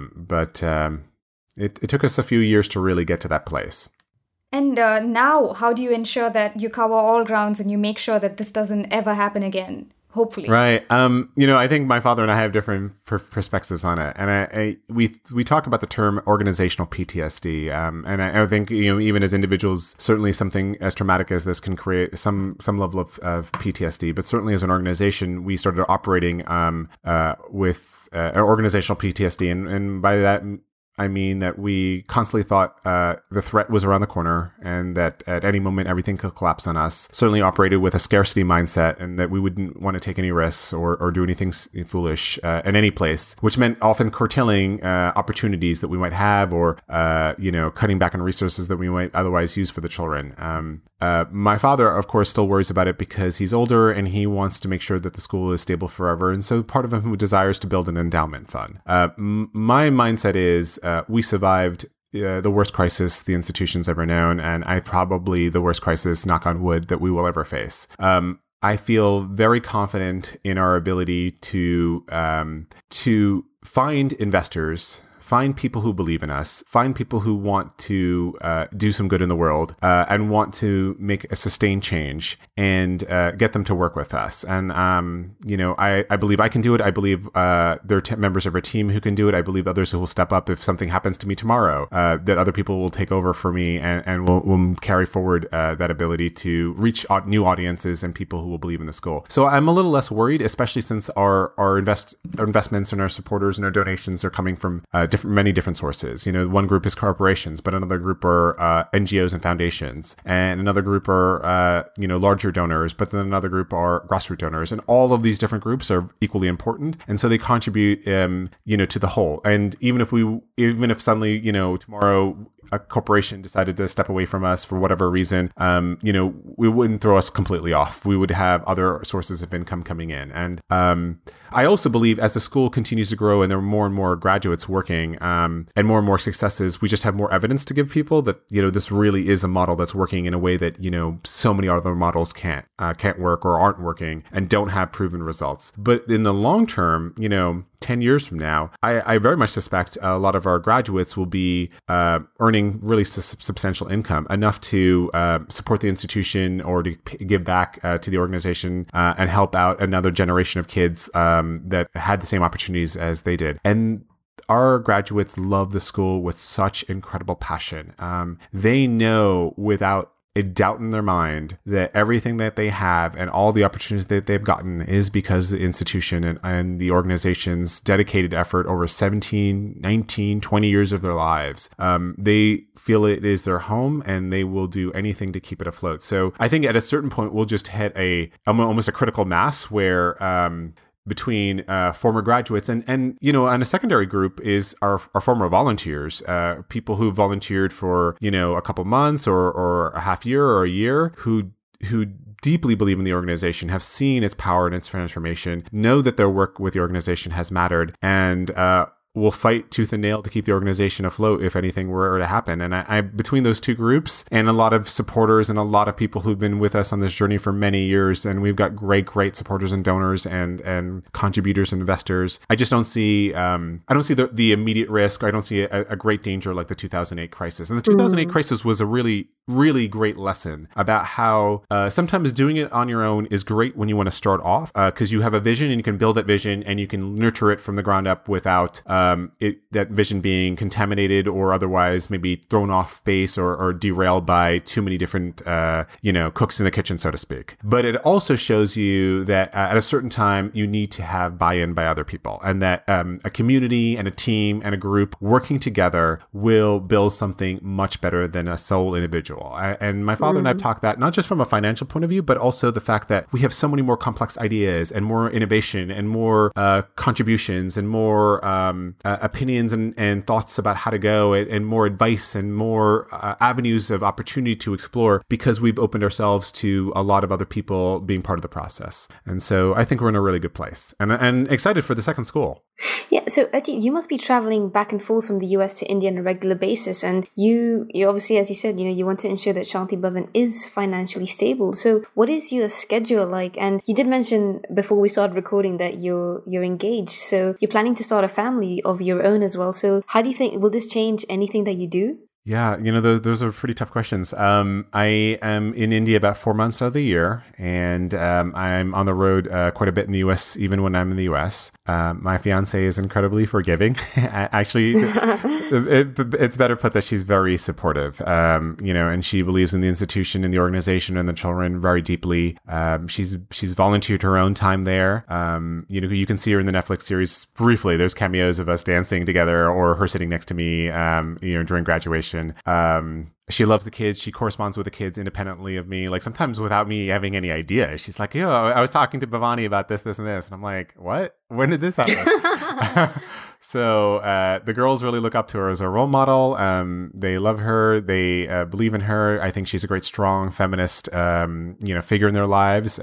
S3: It took us a few years to really get to that place.
S2: And now, how do you ensure that you cover all grounds and you make sure that this doesn't ever happen again? Hopefully.
S3: Right. I think my father and I have different perspectives on it. And we talk about the term organizational PTSD. And I think, even as individuals, certainly something as traumatic as this can create some level of PTSD. But certainly as an organization, we started operating with organizational PTSD. And by that, I mean that we constantly thought the threat was around the corner and that at any moment everything could collapse on us. Certainly operated with a scarcity mindset and that we wouldn't want to take any risks or do anything foolish in any place, which meant often curtailing opportunities that we might have or, cutting back on resources that we might otherwise use for the children. My father, of course, still worries about it because he's older and he wants to make sure that the school is stable forever. And so part of him desires to build an endowment fund. My mindset is we survived the worst crisis the institution's ever known, and probably the worst crisis, knock on wood, that we will ever face. I feel very confident in our ability to find investors, find people who believe in us, find people who want to do some good in the world and want to make a sustained change and get them to work with us. And, I believe I can do it. I believe there are members of our team who can do it. I believe others who will step up if something happens to me tomorrow, that other people will take over for me and will carry forward that ability to reach new audiences and people who will believe in the school. So I'm a little less worried, especially since our investments and our supporters and our donations are coming from many different sources. One group is corporations, but another group are NGOs and foundations, and another group are larger donors, but then another group are grassroots donors, and all of these different groups are equally important, and so they contribute to the whole. And even if suddenly tomorrow a corporation decided to step away from us for whatever reason, we wouldn't throw us completely off. We would have other sources of income coming in. And I also believe as the school continues to grow and there are more and more graduates working and more successes, we just have more evidence to give people that, this really is a model that's working in a way that, so many other models can't work or aren't working and don't have proven results. But in the long term, 10 years from now, I very much suspect a lot of our graduates will be earning really substantial income, enough to support the institution or to give back to the organization and help out another generation of kids that had the same opportunities as they did. And our graduates love the school with such incredible passion. They know without a doubt in their mind that everything that they have and all the opportunities that they've gotten is because the institution and the organization's dedicated effort over 17, 19, 20 years of their lives. They feel it is their home and they will do anything to keep it afloat. So I think at a certain point, we'll just hit almost a critical mass where between former graduates and a secondary group is our former volunteers, people who volunteered for a couple months or a half year or a year, who deeply believe in the organization, have seen its power and its transformation, know that their work with the organization has mattered, and will fight tooth and nail to keep the organization afloat if anything were to happen. And I between those two groups and a lot of supporters and a lot of people who've been with us on this journey for many years, and we've got great supporters and donors and contributors and investors, I just don't see the immediate risk. I don't see a great danger like the 2008 crisis. And the 2008 crisis was a really, really great lesson about how sometimes doing it on your own is great when you want to start off because you have a vision and you can build that vision and you can nurture it from the ground up without that vision being contaminated or otherwise maybe thrown off base or derailed by too many different, cooks in the kitchen, so to speak. But it also shows you that at a certain time, you need to have buy-in by other people, and that a community and a team and a group working together will build something much better than a sole individual. And my father and I have talked that not just from a financial point of view, but also the fact that we have so many more complex ideas and more innovation and more contributions and more opinions and thoughts about how to go and more advice and more avenues of opportunity to explore because we've opened ourselves to a lot of other people being part of the process. And so I think we're in a really good place and excited for the second school.
S1: Yeah, so Ajit, you must be traveling back and forth from the US to India on a regular basis. And you obviously, as you said, you want to ensure that Shanti Bhavan is financially stable. So what is your schedule like? And you did mention before we started recording that you're engaged. So you're planning to start a family of your own as well. So how do you think, will this change anything that you do?
S3: Yeah, those are pretty tough questions. I am in India about 4 months out of the year, and I'm on the road quite a bit in the U.S. even when I'm in the U.S. My fiance is incredibly forgiving. Actually, it's better put that she's very supportive. And she believes in the institution and the organization and the children very deeply. She's volunteered her own time there. You can see her in the Netflix series briefly. There's cameos of us dancing together or her sitting next to me, during graduation. She loves the kids. She corresponds with the kids independently of me, like sometimes without me having any idea. She's like, yo, I was talking to Bhavani about this, this, and this. And I'm like, what? When did this happen? So the girls really look up to her as a role model. They love her. They believe in her. I think she's a great, strong feminist, figure in their lives.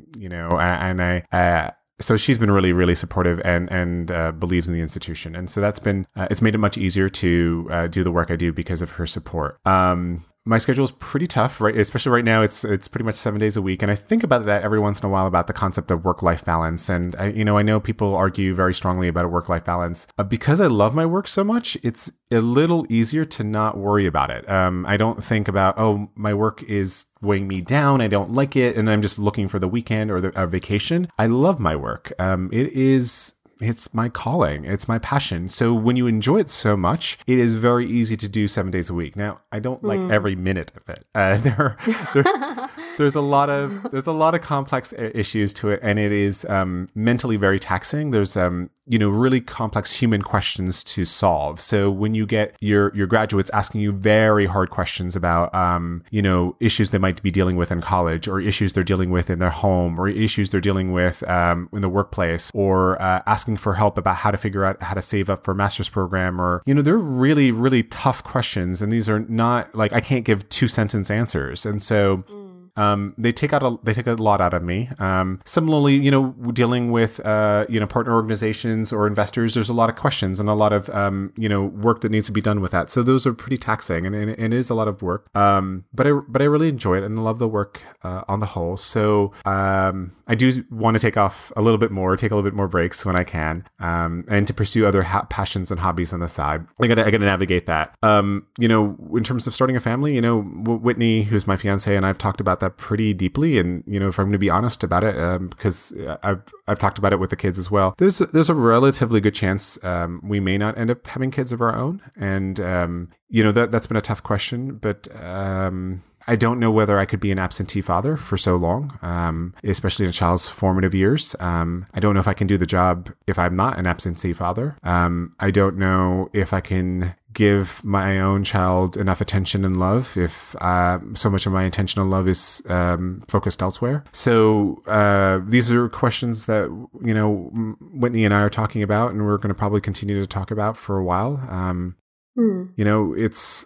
S3: So she's been really, really supportive and believes in the institution. And so that's been, it's made it much easier to do the work I do because of her support. My schedule is pretty tough, right? Especially right now, it's pretty much 7 days a week. And I think about that every once in a while about the concept of work-life balance. And I know people argue very strongly about a work-life balance. Because I love my work so much, it's a little easier to not worry about it. I don't think about, oh, my work is weighing me down. I don't like it. And I'm just looking for the weekend or the vacation. I love my work. It's my calling. It's my passion. So when you enjoy it so much, it is very easy to do 7 days a week. Now, I don't like every minute of it. There's a lot of complex issues to it, and it is mentally very taxing. There's really complex human questions to solve. So when you get your graduates asking you very hard questions about issues they might be dealing with in college, or issues they're dealing with in their home, or issues they're dealing with in the workplace, or asking for help about how to figure out how to save up for a master's program, or they're really, really tough questions, and these are not like I can't give 2-sentence answers, and so. They take a lot out of me. Similarly, dealing with partner organizations or investors, there's a lot of questions and a lot of work that needs to be done with that. So those are pretty taxing, and it is a lot of work. But I really enjoy it and love the work on the whole. So I do want to take a little bit more breaks when I can, and to pursue other passions and hobbies on the side. I gotta navigate that. In terms of starting a family, Whitney, who's my fiance, and I've talked about that pretty deeply, and if I'm going to be honest about it, because I've talked about it with the kids as well, there's a relatively good chance we may not end up having kids of our own, and that's been a tough question, but I don't know whether I could be an absentee father for so long, especially in a child's formative years. I don't know if I can do the job if I'm not an absentee father. I don't know if I can give my own child enough attention and love if so much of my attention and love is focused elsewhere. So these are questions that Whitney and I are talking about, and we're going to probably continue to talk about for a while. It's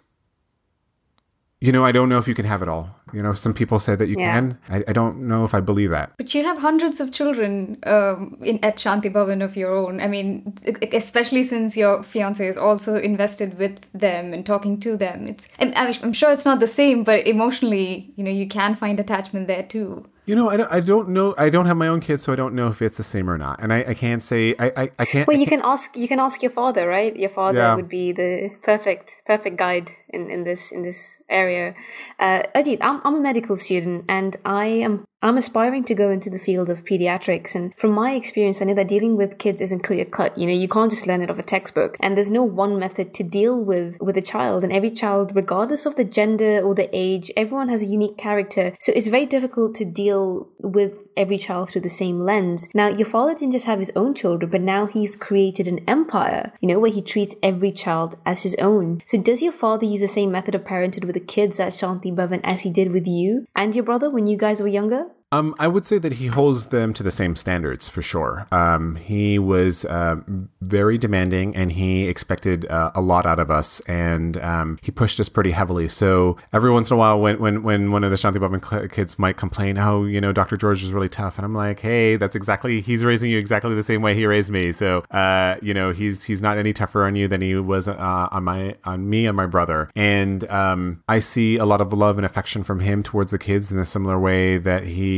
S3: I don't know if you can have it all. Some people say that you can. I don't know if I believe that.
S2: But you have hundreds of children at Shanti Bhavan of your own. I mean, especially since your fiance is also invested with them and talking to them. I'm sure it's not the same, but emotionally, you can find attachment there too.
S3: I don't know. I don't have my own kids, so I don't know if it's the same or not. And I can't say I can't.
S1: Well, you can ask your father, right? Your father would be the perfect guide in this area. Ajit, I'm a medical student, and I'm aspiring to go into the field of pediatrics, and from my experience, I know that dealing with kids isn't clear cut. You can't just learn it off a textbook, and there's no one method to deal with a child, and every child, regardless of the gender or the age, everyone has a unique character. So it's very difficult to deal with every child through the same lens. Now, your father didn't just have his own children, but now he's created an empire, where he treats every child as his own. So does your father use the same method of parenthood with the kids at Shanti Bhavan as he did with you and your brother when you guys were younger?
S3: I would say that he holds them to the same standards for sure. He was very demanding, and he expected a lot out of us, and he pushed us pretty heavily. So every once in a while, when one of the Shanti Bhavan kids might complain, "Oh, Dr. George is really tough," and I'm like, "Hey, he's raising you exactly the same way he raised me. So he's not any tougher on you than he was on me and my brother." And I see a lot of love and affection from him towards the kids in a similar way that he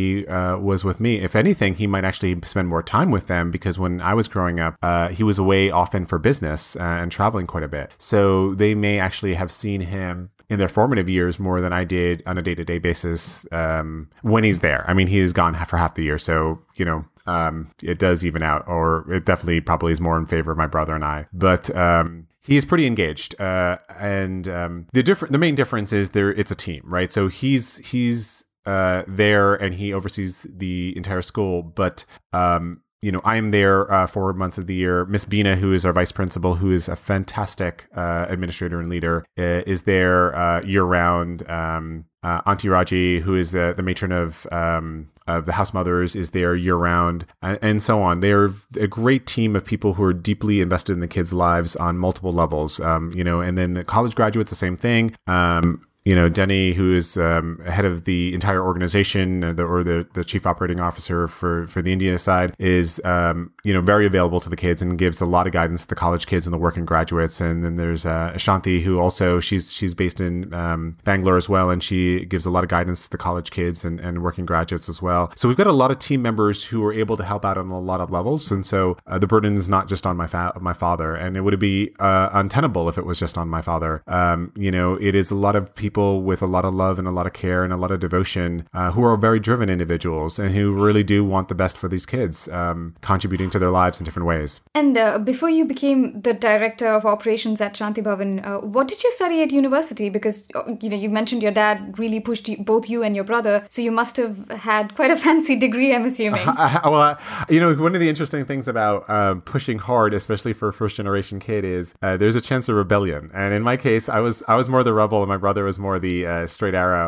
S3: he was with me. If anything, he might actually spend more time with them, because when I was growing up, he was away often for business and traveling quite a bit. So they may actually have seen him in their formative years more than I did on a day-to-day basis when he's there. I mean, he is gone for half the year. So, it does even out, or it definitely probably is more in favor of my brother and I. But he is pretty engaged, and the main difference is it's a team, right? So he's there and he oversees the entire school, but I'm there 4 months of the year. Miss Bina, who is our vice principal, who is a fantastic administrator and leader, is there year round. Auntie Raji, who is the matron of the house mothers, is there year round, and so on. They're a great team of people who are deeply invested in the kids' lives on multiple levels. And then the college graduates, the same thing. Denny, who is head of the entire organization, the chief operating officer for the India side, is very available to the kids and gives a lot of guidance to the college kids and the working graduates. And then there's Ashanti, who also she's based in Bangalore as well, and she gives a lot of guidance to the college kids and working graduates as well. So we've got a lot of team members who are able to help out on a lot of levels, and so the burden is not just on my father, and it would be untenable if it was just on my father. It is a lot of people with a lot of love and a lot of care and a lot of devotion who are very driven individuals and who really do want the best for these kids, contributing to their lives in different ways.
S2: And before you became the director of operations at Shanti Bhavan, what did you study at university? Because you mentioned your dad really pushed both you and your brother, so you must have had quite a fancy degree, I'm assuming.
S3: One of the interesting things about pushing hard, especially for a first generation kid, is there's a chance of rebellion. And in my case, I was more the rebel and my brother was more the straight arrow.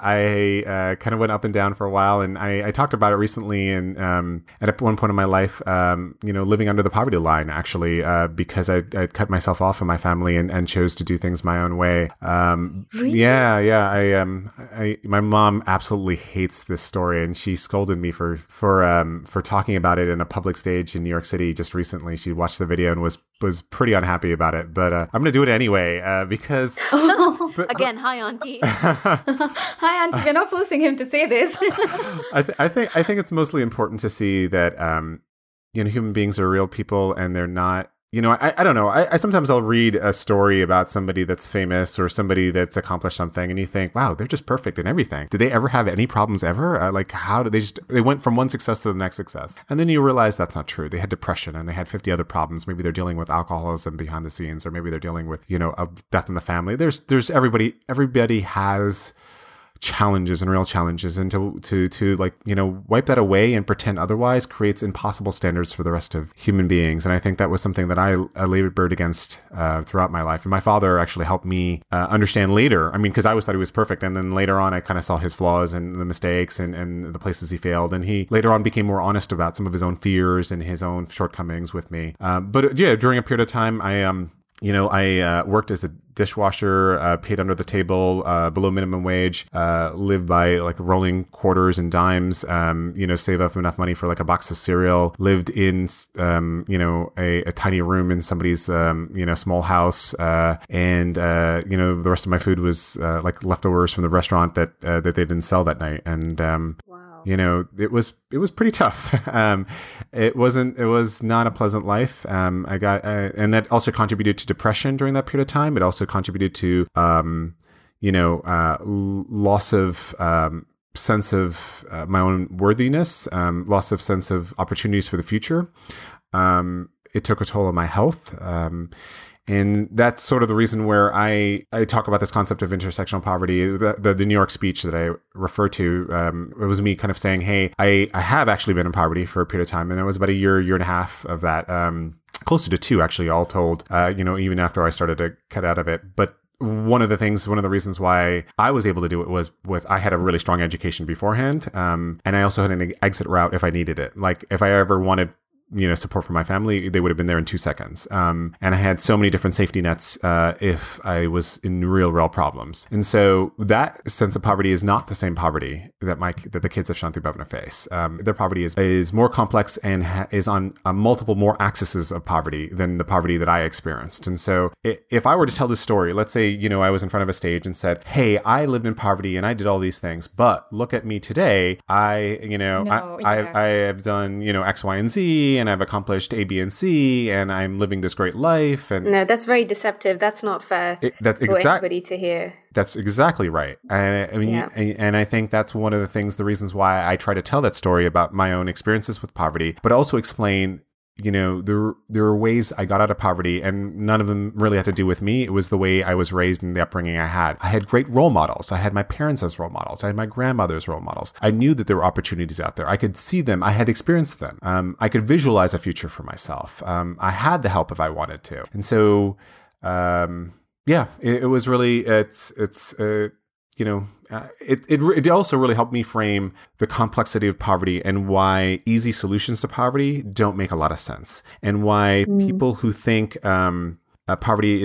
S3: I kind of went up and down for a while, and I talked about it recently. And at one point in my life, living under the poverty line, actually, because I'd cut myself off from my family and chose to do things my own way.
S2: Really?
S3: Yeah. My mom absolutely hates this story, and she scolded me for talking about it in a public stage in New York City just recently. She watched the video and was pretty unhappy about it, but I'm going to do it anyway because.
S1: Again, hi, Auntie.
S2: Hi, Auntie. We're not forcing him to say this.
S3: I think it's mostly important to see that human beings are real people, and they're not. I don't know. I sometimes I'll read a story about somebody that's famous or somebody that's accomplished something, and you think, wow, they're just perfect in everything. Did they ever have any problems ever? How did they went from one success to the next success? And then you realize that's not true. They had depression and they had 50 other problems. Maybe they're dealing with alcoholism behind the scenes, or maybe they're dealing with, a death in the family. There's everybody has challenges and real challenges, and to wipe that away and pretend otherwise creates impossible standards for the rest of human beings. And I think that was something that I labored against throughout my life. And my father actually helped me understand later. I mean, because I always thought he was perfect, and then later on I kind of saw his flaws and the mistakes and the places he failed, and he later on became more honest about some of his own fears and his own shortcomings with me. But during a period of time, I worked as a dishwasher, paid under the table, below minimum wage, lived by rolling quarters and dimes, save up enough money for a box of cereal, lived in, a tiny room in somebody's, small house. And the rest of my food was, leftovers from the restaurant that they didn't sell that night. And, it was pretty tough. It was not a pleasant life. And that also contributed to depression during that period of time. It also contributed to, loss of, sense of my own worthiness, loss of sense of opportunities for the future. It took a toll on my health. And that's sort of the reason where I talk about this concept of intersectional poverty. The New York speech that I refer to, it was me kind of saying, hey, I have actually been in poverty for a period of time. And it was about a year and a half of that, closer to 2 actually, all told, even after I started to cut out of it. But one of the reasons why I was able to do it was I had a really strong education beforehand. And I also had an exit route if I needed it. Like if I ever wanted support for my family, they would have been there in 2 seconds. And I had so many different safety nets if I was in real problems. And so that sense of poverty is not the same poverty that the kids of Shanti Bhavana face. Their poverty is more complex and is on multiple more axes of poverty than the poverty that I experienced. And so if I were to tell this story, let's say, I was in front of a stage and said, hey, I lived in poverty and I did all these things, but look at me today. I have done, X, Y, and Z, and I've accomplished A, B, and C, and I'm living this great life. And
S1: no, that's very deceptive. That's not fair for everybody to hear.
S3: That's exactly right. And I think that's one of the reasons why I try to tell that story about my own experiences with poverty, but also explain, there are ways I got out of poverty, and none of them really had to do with me. It was the way I was raised and the upbringing I had. I had great role models. I had my parents as role models. I had my grandmother as role models. I knew that there were opportunities out there. I could see them. I had experienced them. I could visualize a future for myself. I had the help if I wanted to. And so, it was really, it also really helped me frame the complexity of poverty and why easy solutions to poverty don't make a lot of sense, and why people who think poverty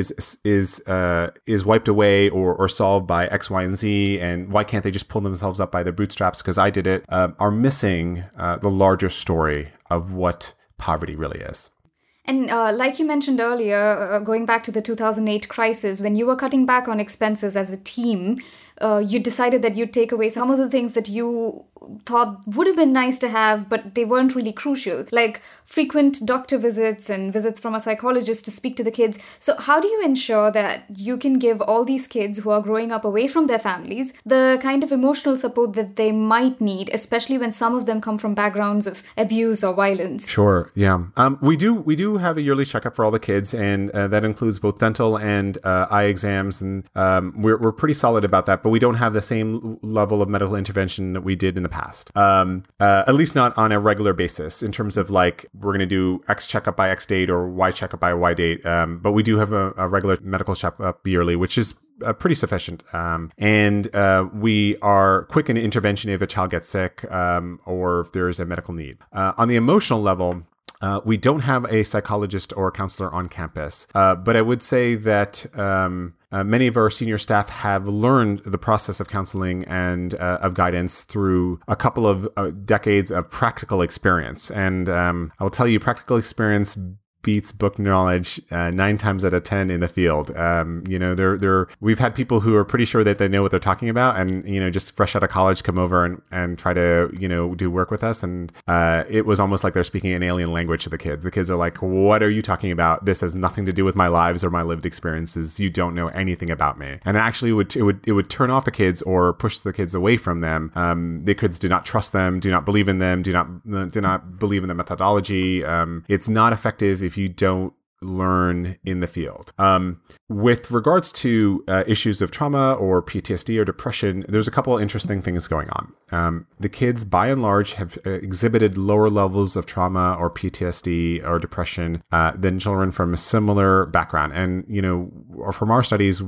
S3: is wiped away or solved by X, Y, and Z, and why can't they just pull themselves up by their bootstraps because I did it, are missing the larger story of what poverty really is.
S2: And like you mentioned earlier, going back to the 2008 crisis, when you were cutting back on expenses as a team, you decided that you'd take away some of the things that you thought would have been nice to have, but they weren't really crucial, like frequent doctor visits and visits from a psychologist to speak to the kids. So how do you ensure that you can give all these kids who are growing up away from their families the kind of emotional support that they might need, especially when some of them come from backgrounds of abuse or violence?
S3: Sure, yeah. We do have a yearly checkup for all the kids, and that includes both dental and eye exams, and we're pretty solid about that, but we don't have the same level of medical intervention that we did in the past, at least not on a regular basis in terms of like, we're going to do X checkup by X date or Y checkup by Y date. But we do have a regular medical checkup yearly, which is pretty sufficient. And we are quick in intervention if a child gets sick or if there's a medical need. On the emotional level, we don't have a psychologist or a counselor on campus, but I would say that many of our senior staff have learned the process of counseling and of guidance through a couple of decades of practical experience. And I will tell you, practical experience beats book knowledge 9 times out of 10 in the field. We've had people who are pretty sure that they know what they're talking about, and just fresh out of college come over and try to do work with us, and it was almost like they're speaking an alien language to the kids. The kids are like, "What are you talking about? This has nothing to do with my lives or my lived experiences. You don't know anything about me." And actually, it would turn off the kids or push the kids away from them. The kids do not trust them, do not believe in them, do not believe in the methodology. It's not effective if you don't learn in the field. With regards to issues of trauma or PTSD or depression, there's a couple of interesting things going on. The kids, by and large, have exhibited lower levels of trauma or PTSD or depression than children from a similar background. And, from our studies,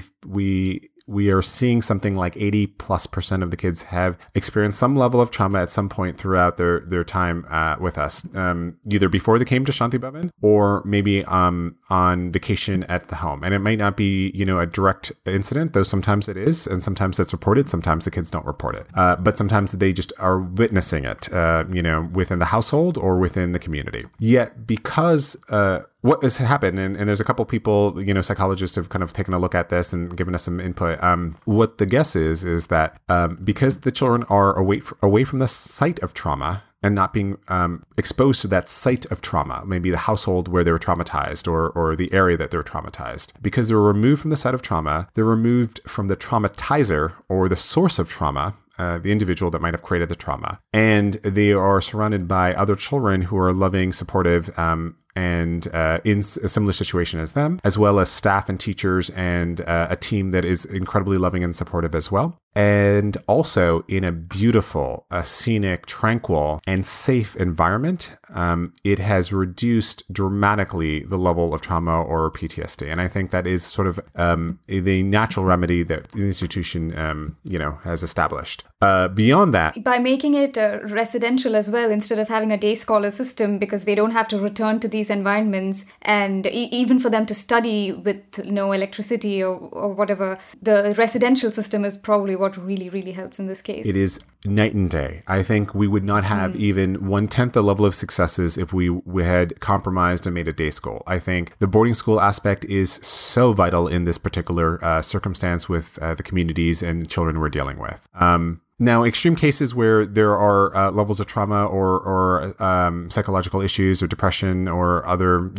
S3: we are seeing something like 80+% of the kids have experienced some level of trauma at some point throughout their time with us, either before they came to Shanti Bhavan or maybe on vacation at the home. And it might not be, a direct incident, though sometimes it is, and sometimes it's reported, sometimes the kids don't report it. But sometimes they just are witnessing it, within the household or within the community. Yet because what has happened, and there's a couple people, psychologists have kind of taken a look at this and given us some input. What the guess is that because the children are away from the site of trauma and not being exposed to that site of trauma, maybe the household where they were traumatized or the area that they were traumatized, because they're removed from the site of trauma, they're removed from the traumatizer or the source of trauma, the individual that might have created the trauma, and they are surrounded by other children who are loving, supportive, and in a similar situation as them, as well as staff and teachers and a team that is incredibly loving and supportive as well. And also in a beautiful, scenic, tranquil, and safe environment, it has reduced dramatically the level of trauma or PTSD. And I think that is sort of the natural remedy that the institution, has established. Beyond that,
S2: by making it residential as well, instead of having a day scholar system, because they don't have to return to these environments, and even for them to study with no electricity or whatever, the residential system is probably what really, really helps in this case.
S3: It is night and day. I think we would not have even 1/10 the level of successes if we had compromised and made a day school. I think the boarding school aspect is so vital in this particular circumstance with the communities and children we're dealing with. Now, extreme cases where there are levels of trauma or psychological issues or depression or other,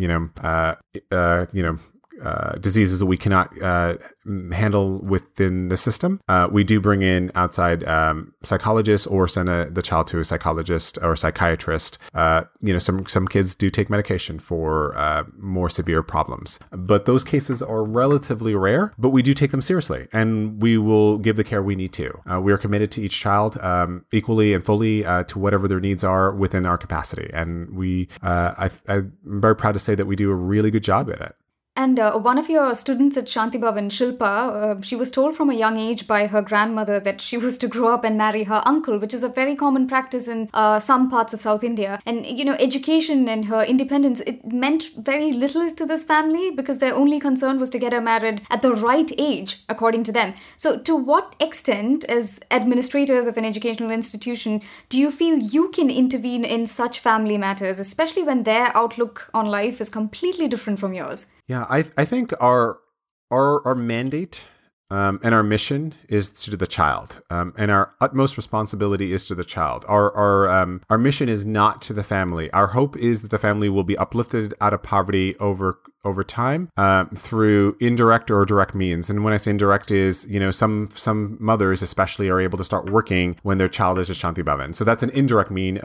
S3: diseases that we cannot handle within the system, we do bring in outside psychologists or send the child to a psychologist or psychiatrist. Some kids do take medication for more severe problems, but those cases are relatively rare, but we do take them seriously and we will give the care we need to. We are committed to each child equally and fully to whatever their needs are within our capacity. And I'm very proud to say that we do a really good job at it.
S2: And one of your students at Shanti Bhavan, Shilpa, she was told from a young age by her grandmother that she was to grow up and marry her uncle, which is a very common practice in some parts of South India. And, education and her independence, it meant very little to this family because their only concern was to get her married at the right age, according to them. So to what extent, as administrators of an educational institution, do you feel you can intervene in such family matters, especially when their outlook on life is completely different from yours?
S3: Yeah, I think our mandate and our mission is to the child, and our utmost responsibility is to the child. Our mission is not to the family. Our hope is that the family will be uplifted out of poverty over time through indirect or direct means. And when I say indirect is, some mothers especially are able to start working when their child is at Shanti Bhavan. So that's an indirect method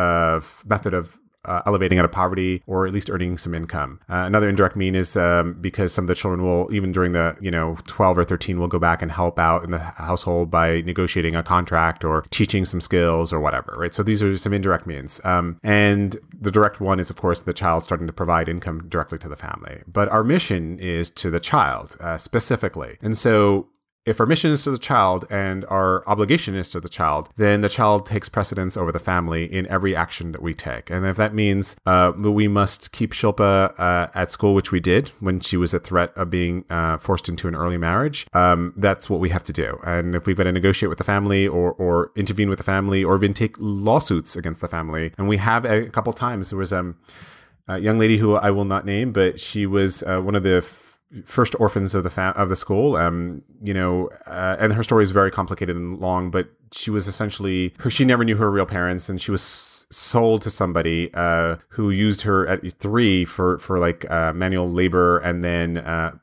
S3: of elevating out of poverty or at least earning some income. Another indirect mean is because some of the children will, even during the 12 or 13, will go back and help out in the household by negotiating a contract or teaching some skills or whatever, right? So these are some indirect means. And the direct one is, of course, the child starting to provide income directly to the family. But our mission is to the child specifically. And so if our mission is to the child and our obligation is to the child, then the child takes precedence over the family in every action that we take. And if that means we must keep Shilpa at school, which we did when she was at threat of being forced into an early marriage, that's what we have to do. And if we've got to negotiate with the family or intervene with the family or even take lawsuits against the family, and we have a couple times, there was a young lady who I will not name, but she was one of the first orphans of the school, and her story is very complicated and long, but she was essentially she never knew her real parents, and she was sold to somebody who used her at 3 for like manual labor, and then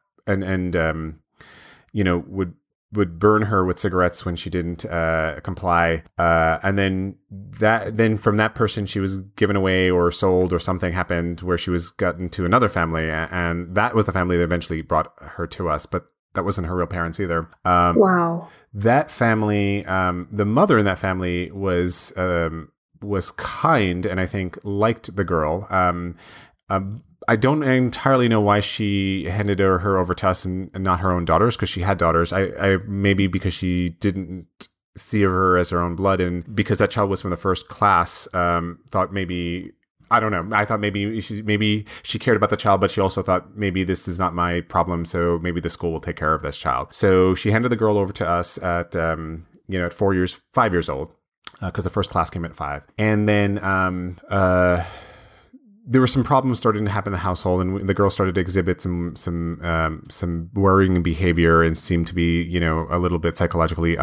S3: would burn her with cigarettes when she didn't comply, and then from that person she was given away or sold, or something happened where she was gotten to another family, and that was the family that eventually brought her to us, but that wasn't her real parents either.
S1: Wow.
S3: That family, the mother in that family was kind, and I think liked the girl. I don't entirely know why she handed her over to us and not her own daughters, because she had daughters. I maybe because she didn't see her as her own blood, and because that child was from the first class, thought maybe, I don't know. I thought maybe she cared about the child, but she also thought maybe this is not my problem, so maybe the school will take care of this child. So she handed the girl over to us at 5 years old, because the first class came at 5, and then there were some problems starting to happen in the household, and the girl started to exhibit some worrying behavior and seemed to be, a little bit psychologically,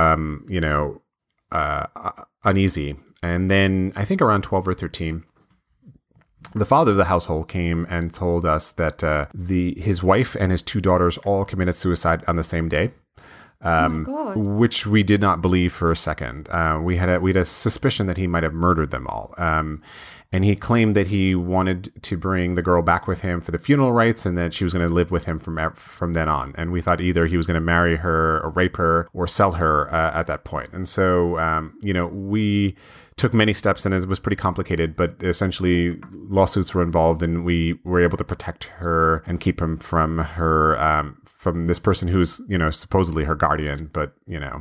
S3: uneasy. And then I think around 12 or 13, the father of the household came and told us that his wife and his 2 daughters all committed suicide on the same day.
S2: Oh my God.
S3: which we did not believe for a second. We had a suspicion that he might have murdered them all. And he claimed that he wanted to bring the girl back with him for the funeral rites, and that she was going to live with him from then on. And we thought either he was going to marry her or rape her or sell her at that point. And so, we took many steps, and it was pretty complicated, but essentially lawsuits were involved, and we were able to protect her and keep him from her, from this person who's, supposedly her guardian, but,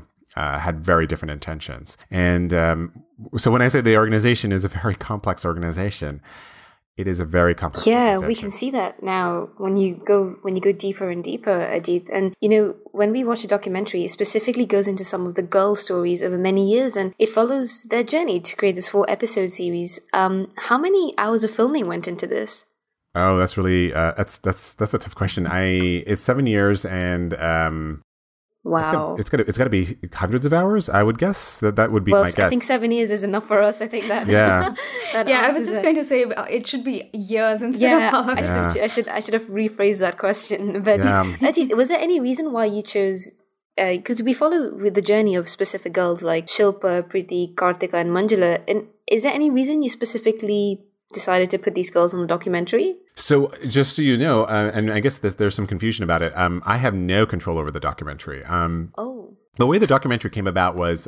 S3: had very different intentions. And so when I say the organization is a very complex organization, it is a very complex organization.
S1: We can see that now when you go deeper and deeper, Ajit. And, when we watch the documentary, it specifically goes into some of the girl stories over many years, and it follows their journey to create this 4-episode series. How many hours of filming went into this?
S3: Oh, that's really, that's a tough question. It's 7 years, and,
S1: wow.
S3: It's got to be hundreds of hours, I would guess. That would be my guess.
S1: I think 7 years is enough for us. I think that.
S3: Yeah.
S2: I was just going to say it should be years instead of hours.
S1: I should have rephrased that question. But Ajit, was there any reason why you chose? Because we follow with the journey of specific girls like Shilpa, Preeti, Kartika, and Manjula. And is there any reason you specifically decided to put these girls on the documentary?
S3: So just so you know, and I guess there's some confusion about it, I have no control over the documentary. The way the documentary came about was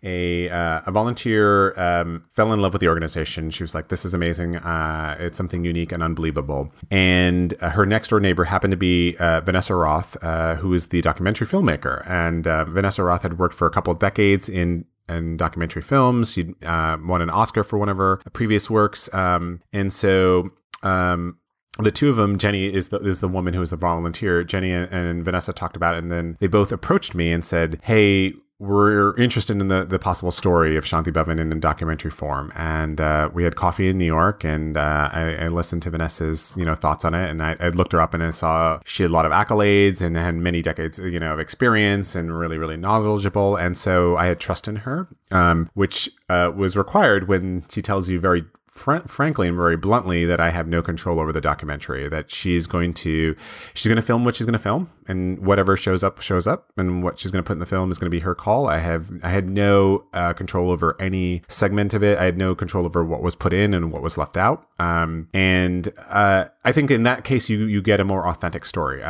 S3: a volunteer fell in love with the organization. She was like, this is amazing. It's something unique and unbelievable. And her next door neighbor happened to be Vanessa Roth, who is the documentary filmmaker. And Vanessa Roth had worked for a couple of decades in documentary films. She'd won an Oscar for one of her previous works. And so the two of them, Jenny is the woman who is the volunteer. Jenny and Vanessa talked about it, and then they both approached me and said, hey, we're interested in the possible story of Shanti Bevan in documentary form. And we had coffee in New York, and I listened to Vanessa's thoughts on it, and I looked her up, and I saw she had a lot of accolades and had many decades of experience and really, really knowledgeable. And so I had trust in her, which was required when she tells you very frankly and very bluntly that I have no control over the documentary, that she's going to film what she's going to film, and whatever shows up, and what she's going to put in the film is going to be her call. I had no control over any segment of it. I had no control over what was put in and what was left out. And I think in that case, you get a more authentic story.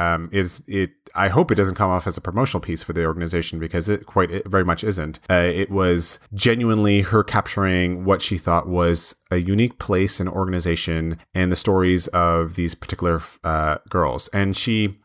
S3: I hope it doesn't come off as a promotional piece for the organization, because it very much isn't. It was genuinely her capturing what she thought was a unique place and organization and the stories of these particular girls. And she,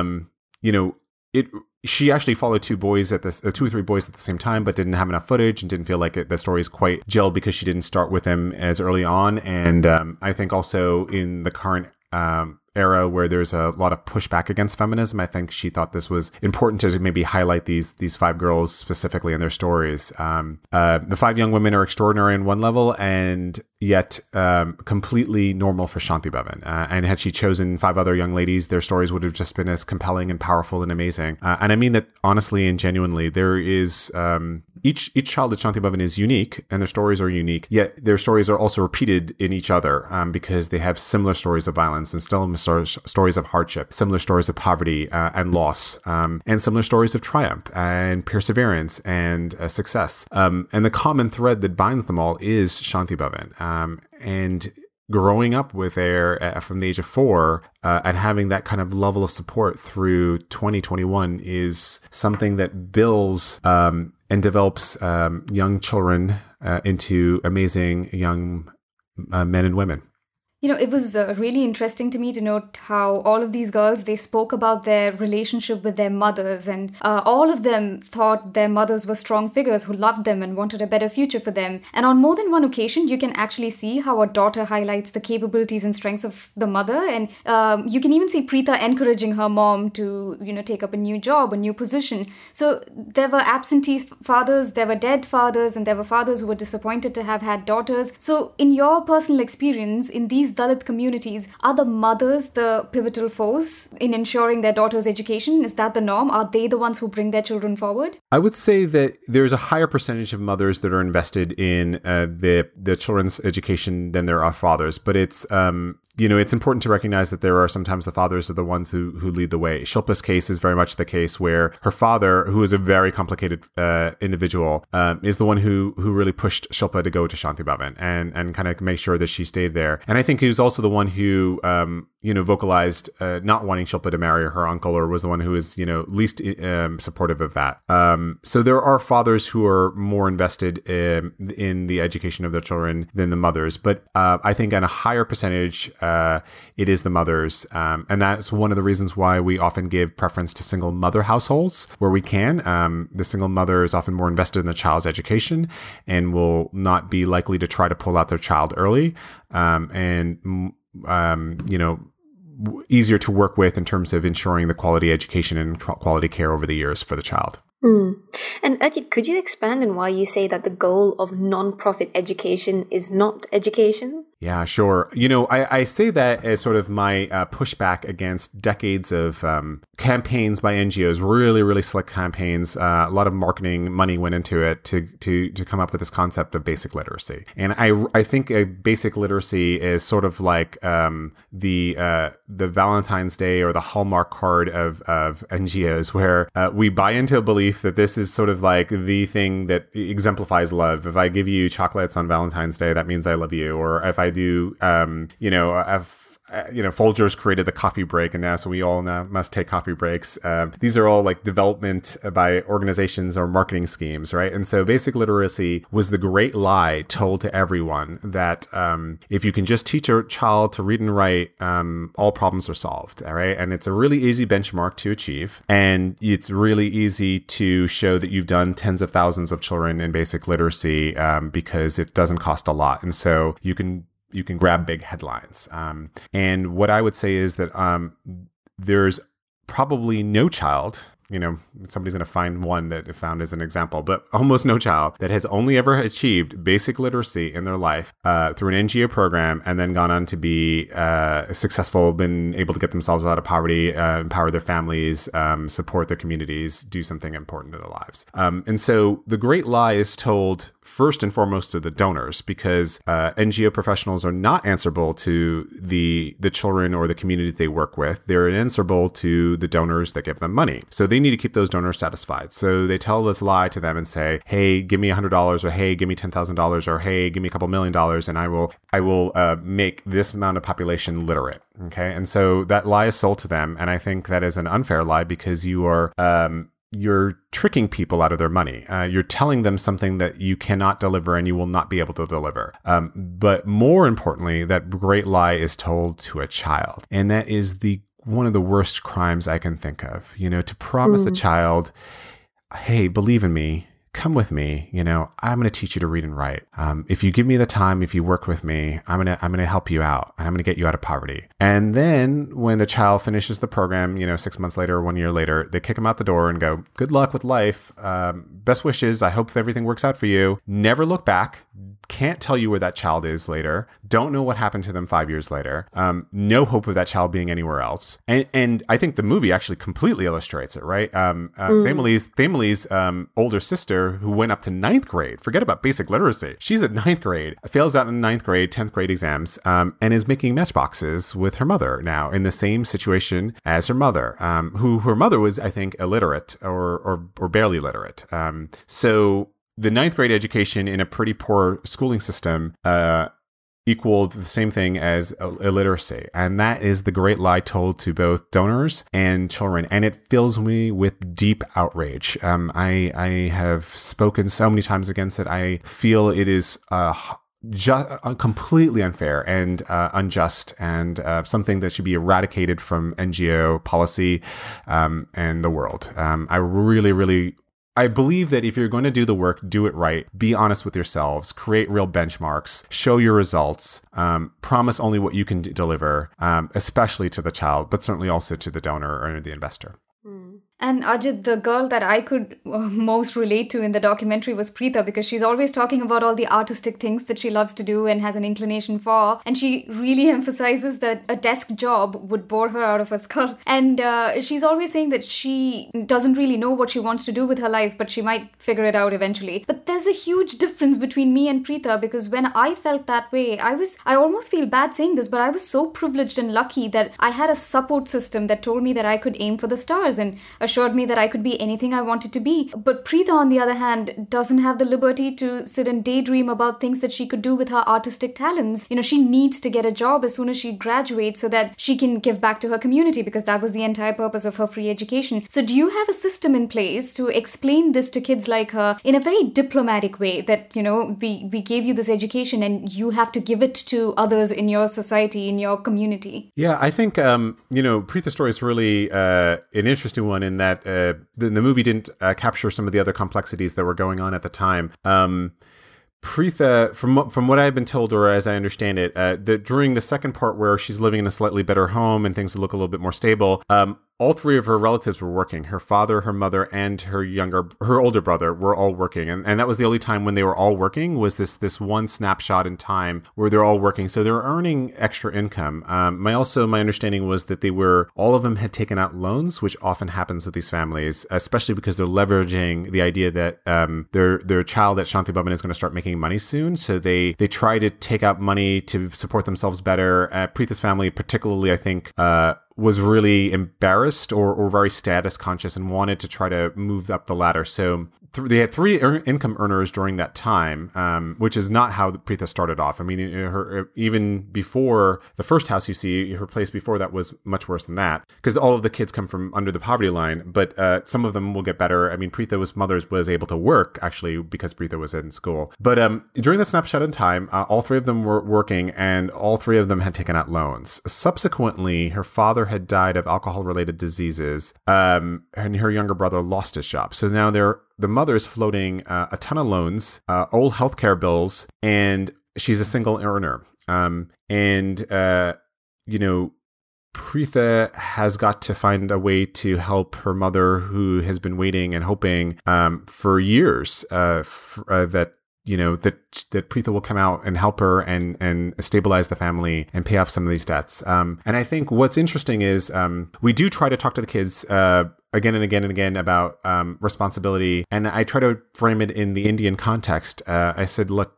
S3: she actually followed two or three boys at the same time, but didn't have enough footage and didn't feel like the stories quite gelled because she didn't start with them as early on. And I think also in the current era where there's a lot of pushback against feminism, I think she thought this was important to maybe highlight these 5 girls specifically and their stories. The 5 young women are extraordinary on one level, and yet completely normal for Shanti Bevan. And had she chosen 5 other young ladies, their stories would have just been as compelling and powerful and amazing. And I mean that honestly and genuinely. There is each child at Shanti Bevan is unique, and their stories are unique, yet their stories are also repeated in each other because they have similar stories of violence and still stories of hardship, similar stories of poverty and loss, and similar stories of triumph and perseverance and success. And the common thread that binds them all is Shanti Bevan. And growing up with her from the age of 4 and having that kind of level of support through 2021 is something that builds and develops young children into amazing young men and women.
S2: It was really interesting to me to note how all of these girls, they spoke about their relationship with their mothers, and all of them thought their mothers were strong figures who loved them and wanted a better future for them. And on more than one occasion, you can actually see how a daughter highlights the capabilities and strengths of the mother. And you can even see Preeta encouraging her mom to, take up a new job, a new position. So there were absentee fathers, there were dead fathers, and there were fathers who were disappointed to have had daughters. So in your personal experience, in these these Dalit communities, are the mothers the pivotal force in ensuring their daughters' education? Is that the norm? Are they the ones who bring their children forward?
S3: I would say that there's a higher percentage of mothers that are invested in the children's education than there are fathers, but it's it's important to recognize that there are sometimes the fathers are the ones who lead the way. Shilpa's case is very much the case where her father, who is a very complicated individual, is the one who really pushed Shilpa to go to Shanti Bhavan and kind of make sure that she stayed there. And I think he was also the one who vocalized not wanting Shilpa to marry her uncle, or was the one who was least supportive of that. So there are fathers who are more invested in the education of their children than the mothers, but I think on a higher percentage, it is the mothers. And that's one of the reasons why we often give preference to single mother households where we can. The single mother is often more invested in the child's education and will not be likely to try to pull out their child early. Easier to work with in terms of ensuring the quality education and quality care over the years for the child.
S1: And Ajit, could you expand on why you say that the goal of non-profit education is not education?
S3: Yeah, sure. I say that as sort of my pushback against decades of campaigns by NGOs, really, really slick campaigns. A lot of marketing money went into it to come up with this concept of basic literacy. And I think a basic literacy is sort of like the Valentine's Day or the Hallmark card of NGOs, where we buy into a belief that this is sort of like the thing that exemplifies love. If I give you chocolates on Valentine's Day, that means I love you. Or if I do, Folgers created the coffee break, and now so we all now must take coffee breaks. These are all like development by organizations or marketing schemes, right? And so basic literacy was the great lie told to everyone that if you can just teach a child to read and write, all problems are solved, all right? And it's a really easy benchmark to achieve, and it's really easy to show that you've done tens of thousands of children in basic literacy because it doesn't cost a lot, and so you can grab big headlines. And what I would say is that there's probably no child, somebody's going to find one that I found as an example, but almost no child that has only ever achieved basic literacy in their life through an NGO program and then gone on to be successful, been able to get themselves out of poverty, empower their families, support their communities, do something important in their lives. And so the great lie is told first and foremost to the donors, because NGO professionals are not answerable to the children or the community they work with. They're answerable to the donors that give them money. So they need to keep those donors satisfied. So they tell this lie to them and say, hey, give me $100, or hey, give me $10,000, or hey, give me a couple $1 million, and I will make this amount of population literate. Okay. And so that lie is sold to them. And I think that is an unfair lie, because you're tricking people out of their money. You're telling them something that you cannot deliver and you will not be able to deliver. But more importantly, that great lie is told to a child. And that is one of the worst crimes I can think of. To promise a child, hey, believe in me, come with me, I'm going to teach you to read and write. If you give me the time, if you work with me, I'm going to help you out, and I'm going to get you out of poverty. And then when the child finishes the program, 6 months later or 1 year later, they kick them out the door and go, good luck with life. Best wishes. I hope everything works out for you. Never look back. Can't tell you where that child is later. Don't know what happened to them 5 years later. No hope of that child being anywhere else. And I think the movie actually completely illustrates it, right? Thamily's older sister, who went up to 9th grade, forget about basic literacy. She's at 9th grade, fails out in 9th grade, 10th grade exams, and is making matchboxes with her mother now in the same situation as her mother, who her mother was, I think, illiterate or barely literate. So the 9th grade education in a pretty poor schooling system equaled the same thing as illiteracy. And that is the great lie told to both donors and children. And it fills me with deep outrage. I have spoken so many times against it. I feel it is completely unfair and unjust, and something that should be eradicated from NGO policy and the world. I believe that if you're going to do the work, do it right, be honest with yourselves, create real benchmarks, show your results, promise only what you can deliver, especially to the child, but certainly also to the donor or the investor.
S2: And Ajit, the girl that I could most relate to in the documentary was Preeta, because she's always talking about all the artistic things that she loves to do and has an inclination for. And she really emphasizes that a desk job would bore her out of her skull. And she's always saying that she doesn't really know what she wants to do with her life, but she might figure it out eventually. But there's a huge difference between me and Preeta, because when I felt that way, I almost feel bad saying this, but I was so privileged and lucky that I had a support system that told me that I could aim for the stars and assured me that I could be anything I wanted to be. But Preeta, on the other hand, doesn't have the liberty to sit and daydream about things that she could do with her artistic talents. You know, she needs to get a job as soon as she graduates so that she can give back to her community, because that was the entire purpose of her free education. So do you have a system in place to explain this to kids like her in a very diplomatic way, that, you know, we gave you this education and you have to give it to others in your society, in your community?
S3: Yeah, I think, Preeta's story is really an interesting one in that the movie didn't capture some of the other complexities that were going on at the time. Preeta, from what I've been told, or as I understand it, during the second part where she's living in a slightly better home and things look a little bit more stable, all three of her relatives were working. Her father, her mother, and her older brother were all working. And that was the only time when they were all working, was this one snapshot in time where they're all working. So they were earning extra income. My understanding was that all of them had taken out loans, which often happens with these families, especially because they're leveraging the idea that their child at Shanti Bhavan is going to start making money soon. So they try to take out money to support themselves better. Preeta's family particularly, I think, was really embarrassed or very status conscious and wanted to try to move up the ladder. So they had three income earners during that time, which is not how Preeta started off. I mean, even before the first house you see, her place before that was much worse than that, because all of the kids come from under the poverty line, but some of them will get better. I mean, Preeta's mother was able to work, actually, because Preeta was in school. But during the snapshot in time, all three of them were working, and all three of them had taken out loans. Subsequently, her father had died of alcohol-related diseases, and her younger brother lost his job. So now the mother's floating a ton of loans, old healthcare bills, and she's a single earner. Preeta has got to find a way to help her mother, who has been waiting and hoping for years that Preeta will come out and help her and stabilize the family and pay off some of these debts. And I think what's interesting is we do try to talk to the kids again and again and again about responsibility. And I try to frame it in the Indian context. I said, look,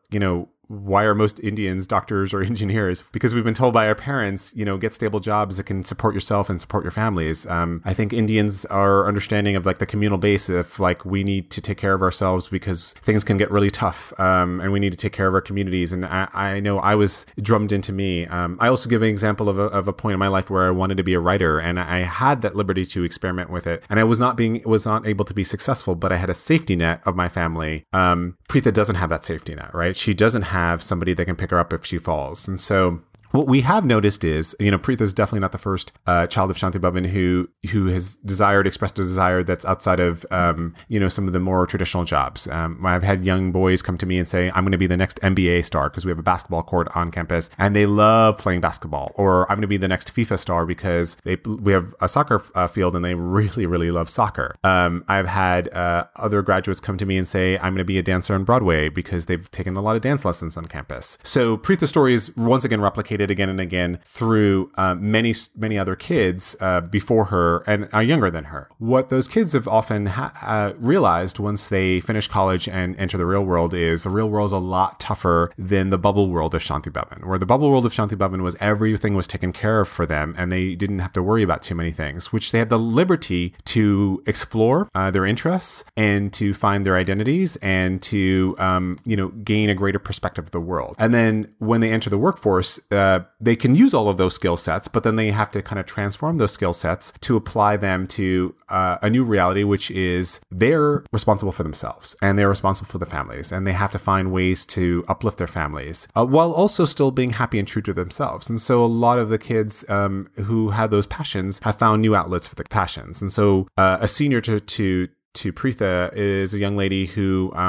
S3: why are most Indians doctors or engineers? Because we've been told by our parents, get stable jobs that can support yourself and support your families. I think Indians are understanding of like the communal base of like, we need to take care of ourselves because things can get really tough, and we need to take care of our communities. And I know I was drummed into me. I also give an example of a point in my life where I wanted to be a writer, and I had that liberty to experiment with it, and I was not able to be successful, but I had a safety net of my family. Preeta doesn't have that safety net, right? She doesn't have somebody that can pick her up if she falls. And so what we have noticed is, Preeta is definitely not the first child of Shanti Bhavan who has expressed a desire that's outside of, some of the more traditional jobs. I've had young boys come to me and say, I'm going to be the next NBA star because we have a basketball court on campus and they love playing basketball. Or I'm going to be the next FIFA star because we have a soccer field and they really, really love soccer. I've had other graduates come to me and say, I'm going to be a dancer on Broadway because they've taken a lot of dance lessons on campus. So Preeta's story is once again replicated again and again through many other kids before her and are younger than her. What those kids have often realized once they finish college and enter the real world is the real world is a lot tougher than the bubble world of Shanti Bhavan, where the bubble world of Shanti Bhavan was everything was taken care of for them and they didn't have to worry about too many things, which they had the liberty to explore their interests and to find their identities and to gain a greater perspective of the world. And then when they enter the workforce, they can use all of those skill sets, but then they have to kind of transform those skill sets to apply them to a new reality, which is they're responsible for themselves and they're responsible for the families, and they have to find ways to uplift their families while also still being happy and true to themselves. And so a lot of the kids who had those passions have found new outlets for the passions. And so a senior to Preeta is a young lady who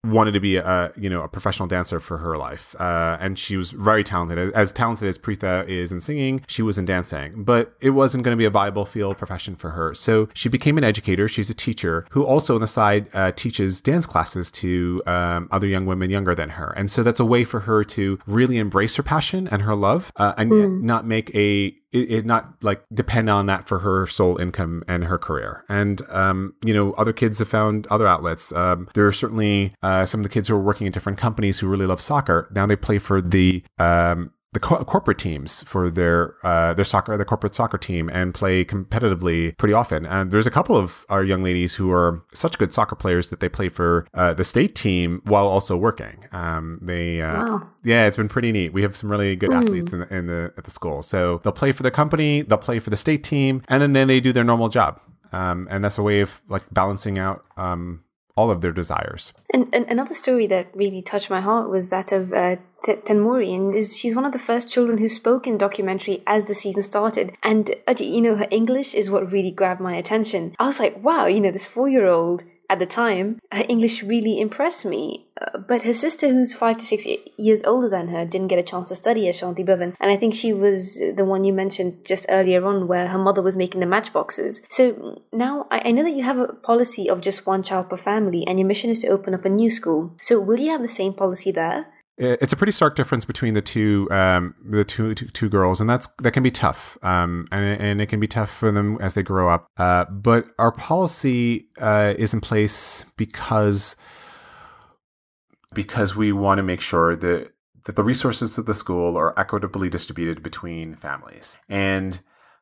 S3: wanted to be a professional dancer for her life, and she was very talented, as Preetha is in singing. She was in dancing, but it wasn't going to be a viable field profession for her. So she became an educator. She's a teacher who also on the side teaches dance classes to other young women younger than her, and so that's a way for her to really embrace her passion and her love, and not make it not like depend on that for her sole income and her career. And other kids have found other outlets. There are certainly some of the kids who are working at different companies who really love soccer. Now they play for the corporate teams for their corporate soccer team, and play competitively pretty often. And there's a couple of our young ladies who are such good soccer players that they play for the state team while also working. Wow. Yeah, it's been pretty neat. We have some really good athletes at the school. So they'll play for the company, they'll play for the state team, and then they do their normal job. And that's a way of like balancing out all of their desires.
S1: And another story that really touched my heart was that of Tenmuri, and she's one of the first children who spoke in the documentary as the season started. And her English is what really grabbed my attention. I was like, wow, this 4-year-old at the time, her English really impressed me. But her sister, who's 5 to 6 years older than her, didn't get a chance to study at Shanti Bhavan. And I think she was the one you mentioned just earlier on, where her mother was making the matchboxes. So now I know that you have a policy of just one child per family, and your mission is to open up a new school. So will you have the same policy there?
S3: It's a pretty stark difference between the two girls, and that can be tough, and it can be tough for them as they grow up. But our policy is in place because we want to make sure that the resources of the school are equitably distributed between families. And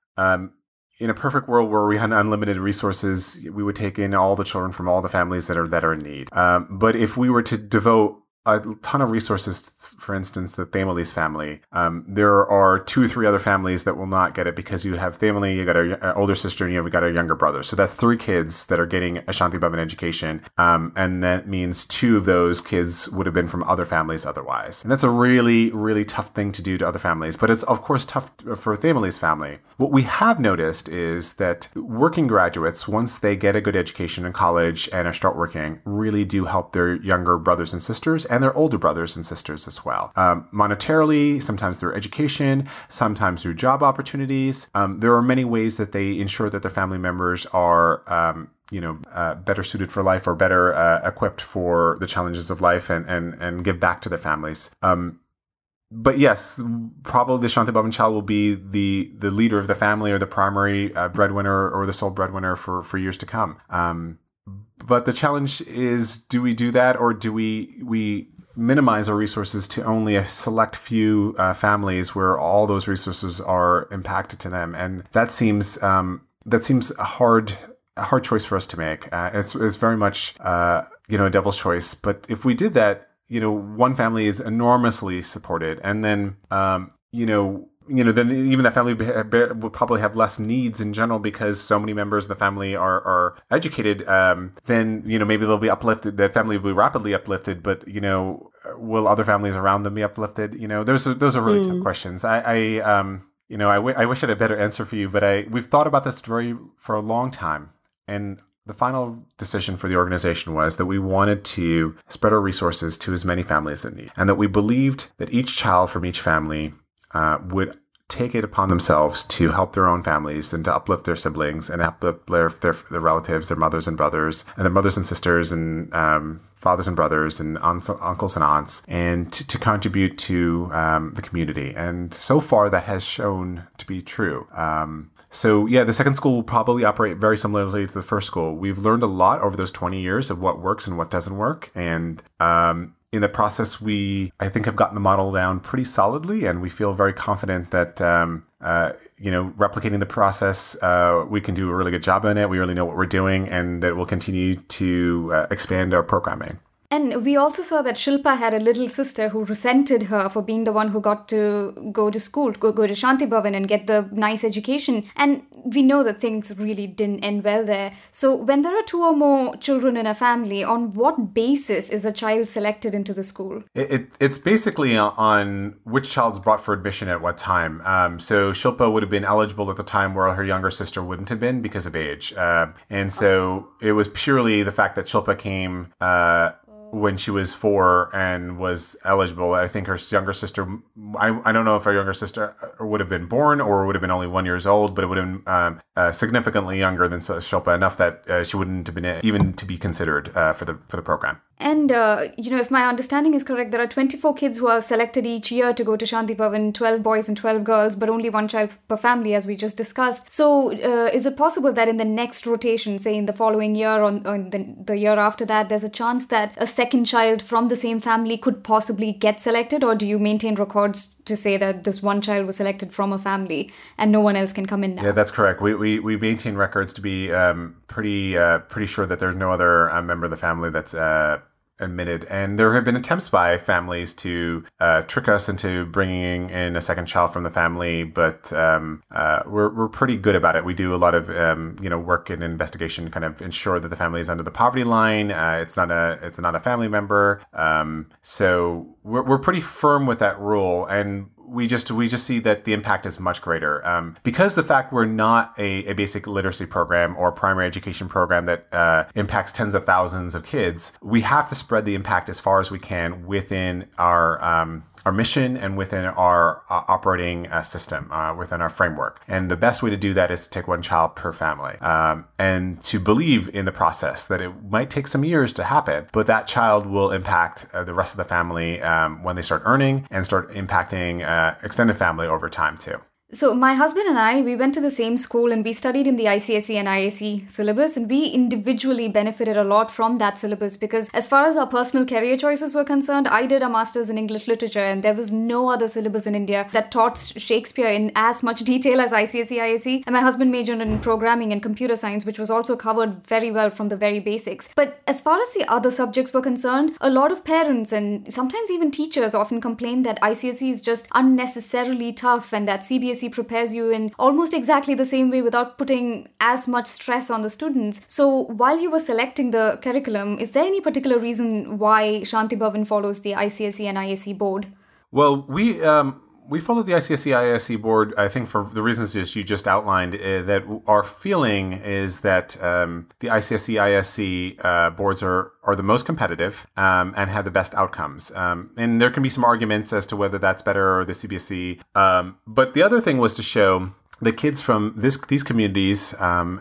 S3: in a perfect world where we had unlimited resources, we would take in all the children from all the families that are in need. But if we were to devote a ton of resources, for instance, the Themali's family, there are 2 or 3 other families that will not get it, because you have Themali, you got an older sister, and you've got a younger brother. So that's 3 kids that are getting a Shanti Bhavan education. And that means 2 of those kids would have been from other families otherwise. And that's a really, really tough thing to do to other families. But it's, of course, tough for Themali's family. What we have noticed is that working graduates, once they get a good education in college and start working, really do help their younger brothers and sisters and their older brothers and sisters as well. Monetarily, sometimes through education, sometimes through job opportunities. There are many ways that they ensure that their family members are better suited for life, or better equipped for the challenges of life, and give back to their families. But yes, probably the Shanti Bhavan child will be the leader of the family, or the primary breadwinner, or the sole breadwinner for years to come. But the challenge is, do we do that, or do we minimize our resources to only a select few families where all those resources are impacted to them? And that seems a hard choice for us to make. It's very much a devil's choice. But if we did that, one family is enormously supported, and then then even that family would probably have less needs in general, because so many members of the family are educated. Then maybe they'll be uplifted. That family will be rapidly uplifted, but will other families around them be uplifted? Those are really tough questions. I wish I had a better answer for you, but we've thought about this for a long time, and the final decision for the organization was that we wanted to spread our resources to as many families in need, and that we believed that each child from each family would take it upon themselves to help their own families, and to uplift their siblings, and uplift their relatives, their mothers and brothers, and their mothers and sisters, and fathers and brothers, and uncles and aunts, and to contribute to the community. And so far, that has shown to be true. So yeah, the second school will probably operate very similarly to the first school. We've learned a lot over those 20 years of what works and what doesn't work. And in the process, we, I think, have gotten the model down pretty solidly, and we feel very confident that, replicating the process, we can do a really good job in it. We really know what we're doing, and that we'll continue to expand our programming.
S2: And we also saw that Shilpa had a little sister who resented her for being the one who got to go to school, go to Shanti Bhavan and get the nice education. And we know that things really didn't end well there. So when there are 2 or more children in a family, on what basis is a child selected into the school?
S3: It's basically on which child's brought for admission at what time. So Shilpa would have been eligible at the time where her younger sister wouldn't have been because of age. And so it was purely the fact that Shilpa came when she was 4 and was eligible. I think her younger sister, I don't know if her younger sister would have been born or would have been only 1 year old, but it would have been significantly younger than Shilpa, enough that she wouldn't have been even to be considered for the program.
S2: And, if my understanding is correct, there are 24 kids who are selected each year to go to Shanti Bhavan, 12 boys and 12 girls, but only one child per family, as we just discussed. So is it possible that in the next rotation, say in the following year or the year after that, there's a chance that a second child from the same family could possibly get selected? Or do you maintain records to say that this one child was selected from a family and no one else can come in now?
S3: Yeah, that's correct. We maintain records to be pretty sure that there's no other member of the family that's admitted, and there have been attempts by families to trick us into bringing in a second child from the family, but we're pretty good about it. We do a lot of work and investigation to kind of ensure that the family is under the poverty line. It's not a family member, so we're pretty firm with that rule, and we just see that the impact is much greater. Because the fact we're not a basic literacy program or primary education program that impacts tens of thousands of kids, we have to spread the impact as far as we can within our mission and within our operating system, within our framework. And the best way to do that is to take one child per family, and to believe in the process that it might take some years to happen, but that child will impact the rest of the family when they start earning and start impacting extended family over time too.
S2: So my husband and I, we went to the same school and we studied in the ICSE and ISE syllabus, and we individually benefited a lot from that syllabus because as far as our personal career choices were concerned, I did a master's in English literature and there was no other syllabus in India that taught Shakespeare in as much detail as ICSE, ISE. And my husband majored in programming and computer science, which was also covered very well from the very basics. But as far as the other subjects were concerned, a lot of parents and sometimes even teachers often complained that ICSE is just unnecessarily tough and that CBSE prepares you in almost exactly the same way without putting as much stress on the students. So while you were selecting the curriculum, is there any particular reason why Shanti Bhavan follows the ICSE and ISE board?
S3: Well, we follow the ICSE ISE board, I think, for the reasons you just outlined. That our feeling is that the ICSE ISE boards are the most competitive and have the best outcomes. And there can be some arguments as to whether that's better or the CBSE. But the other thing was to show the kids from these communities,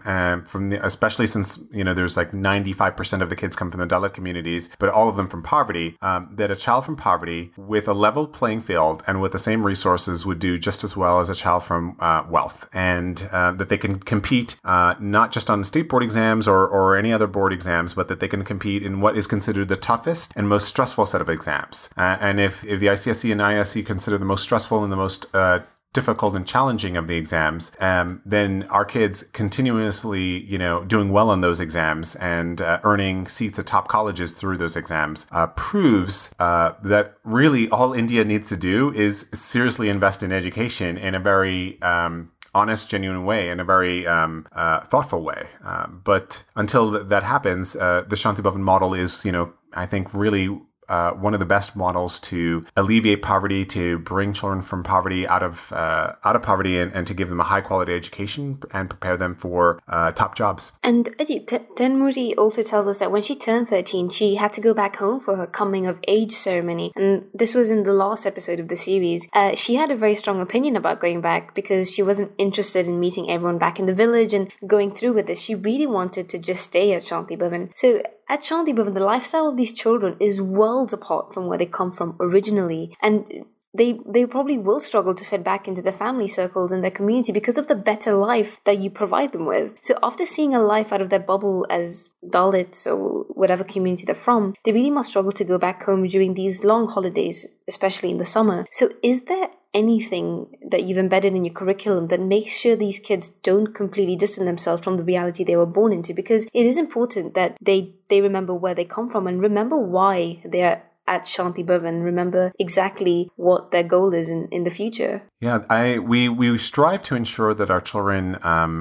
S3: and especially since there's like 95% of the kids come from the Dalit communities, but all of them from poverty, that a child from poverty with a level playing field and with the same resources would do just as well as a child from wealth, and that they can compete not just on state board exams or any other board exams, but that they can compete in what is considered the toughest and most stressful set of exams. And if the ICSE and ISE consider the most stressful and the most difficult and challenging of the exams, then our kids continuously, doing well on those exams and earning seats at top colleges through those exams proves that really all India needs to do is seriously invest in education in a very honest, genuine way, in a very thoughtful way. But until that happens, the Shanti Bhavan model is, I think, really one of the best models to alleviate poverty, to bring children from poverty out of poverty, and to give them a high quality education and prepare them for top jobs.
S1: And Ajit, Tenmurti also tells us that when she turned 13, she had to go back home for her coming of age ceremony. And this was in the last episode of the series. She had a very strong opinion about going back because she wasn't interested in meeting everyone back in the village and going through with this. She really wanted to just stay at Shanti Bhavan. So at Shanti Bhavan, the lifestyle of these children is worlds apart from where they come from originally, and they probably will struggle to fit back into their family circles and their community because of the better life that you provide them with. So after seeing a life out of their bubble as Dalits or whatever community they're from, they really must struggle to go back home during these long holidays, especially in the summer. So is there anything that you've embedded in your curriculum that makes sure these kids don't completely distance themselves from the reality they were born into? Because it is important that they remember where they come from and remember why they're at Shanti Bhavan, remember exactly what their goal is in the future.
S3: Yeah, we strive to ensure that our children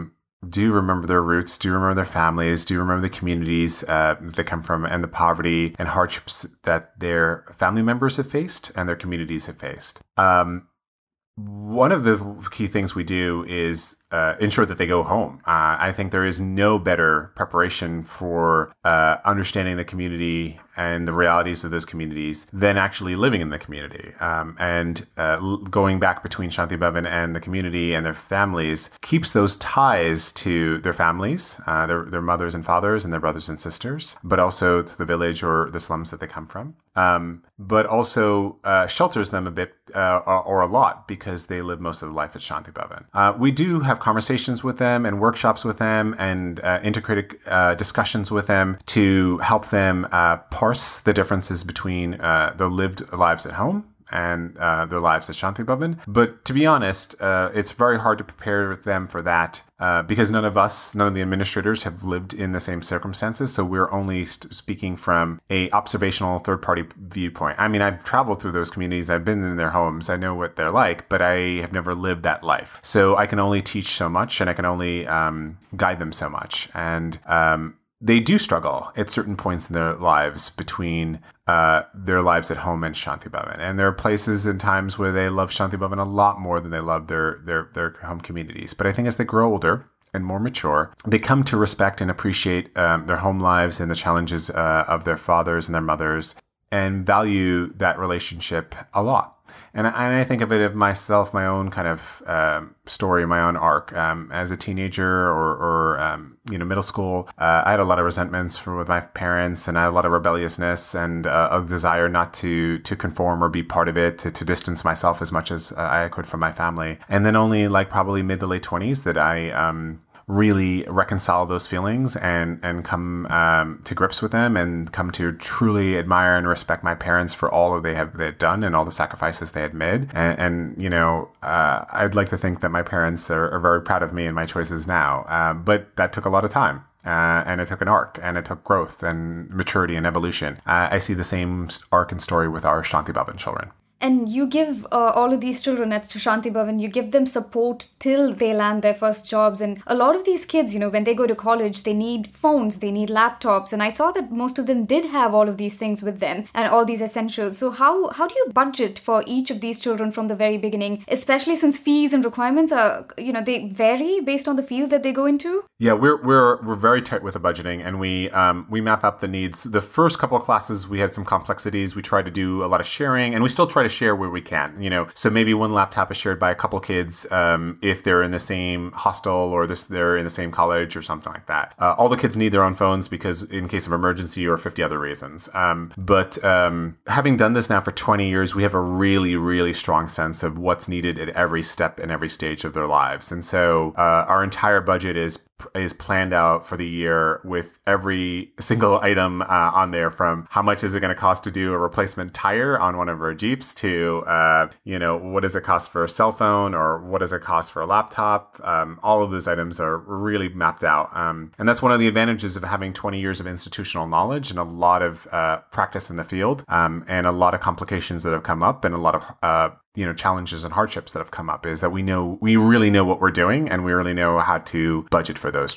S3: do remember their roots, do remember their families, do remember the communities they come from, and the poverty and hardships that their family members have faced and their communities have faced. One of the key things we do is ensure that they go home. I think there is no better preparation for understanding the community and the realities of those communities than actually living in the community. Going back between Shanti Bhavan and the community and their families keeps those ties to their families, their mothers and fathers and their brothers and sisters, but also to the village or the slums that they come from. But also shelters them a bit or a lot because they live most of the life at Shanti Bhavan. We do have conversations with them and workshops with them and integrated discussions with them to help them parse the differences between their lived lives at home and their lives at Shanti Bhavan. But to be honest, it's very hard to prepare them for that because none of the administrators have lived in the same circumstances. So we're only speaking from a observational third-party viewpoint. I mean, I've traveled through those communities. I've been in their homes. I know what they're like, but I have never lived that life. So I can only teach so much and I can only guide them so much. And they do struggle at certain points in their lives between their lives at home and Shanti Bhavan. And there are places and times where they love Shanti Bhavan a lot more than they love their home communities. But I think as they grow older and more mature, they come to respect and appreciate their home lives and the challenges of their fathers and their mothers and value that relationship a lot. And I think of it of myself, my own kind of story, my own arc. As a teenager or middle school, I had a lot of resentments with my parents, and I had a lot of rebelliousness and a desire not to conform or be part of it, to distance myself as much as I could from my family. And then only like probably mid to late 20s that I really reconcile those feelings and come to grips with them and come to truly admire and respect my parents for all that they had done and all the sacrifices they had made. And I'd like to think that my parents are very proud of me and my choices now. But that took a lot of time. And it took an arc, and it took growth and maturity and evolution. I see the same arc and story with our Shanti Bhavan children.
S2: And you give all of these children at Shanti Bhavan, you give them support till they land their first jobs. And a lot of these kids, when they go to college, they need phones, they need laptops. And I saw that most of them did have all of these things with them and all these essentials. So how do you budget for each of these children from the very beginning, especially since fees and requirements are, they vary based on the field that they go into?
S3: Yeah, we're very tight with the budgeting, and we map out the needs. The first couple of classes, we had some complexities. We tried to do a lot of sharing, and we still try to share where we can. So maybe one laptop is shared by a couple kids if they're in the same hostel or they're in the same college or something like that. All the kids need their own phones because in case of emergency or 50 other reasons. But having done this now for 20 years, we have a really, really strong sense of what's needed at every step and every stage of their lives. And so our entire budget is planned out for the year with every single item on there, from how much is it going to cost to do a replacement tire on one of our Jeeps to, what does it cost for a cell phone or what does it cost for a laptop? All of those items are really mapped out. And that's one of the advantages of having 20 years of institutional knowledge and a lot of practice in the field and a lot of complications that have come up and a lot of challenges and hardships that have come up, is that we really know what we're doing and we really know how to budget for those,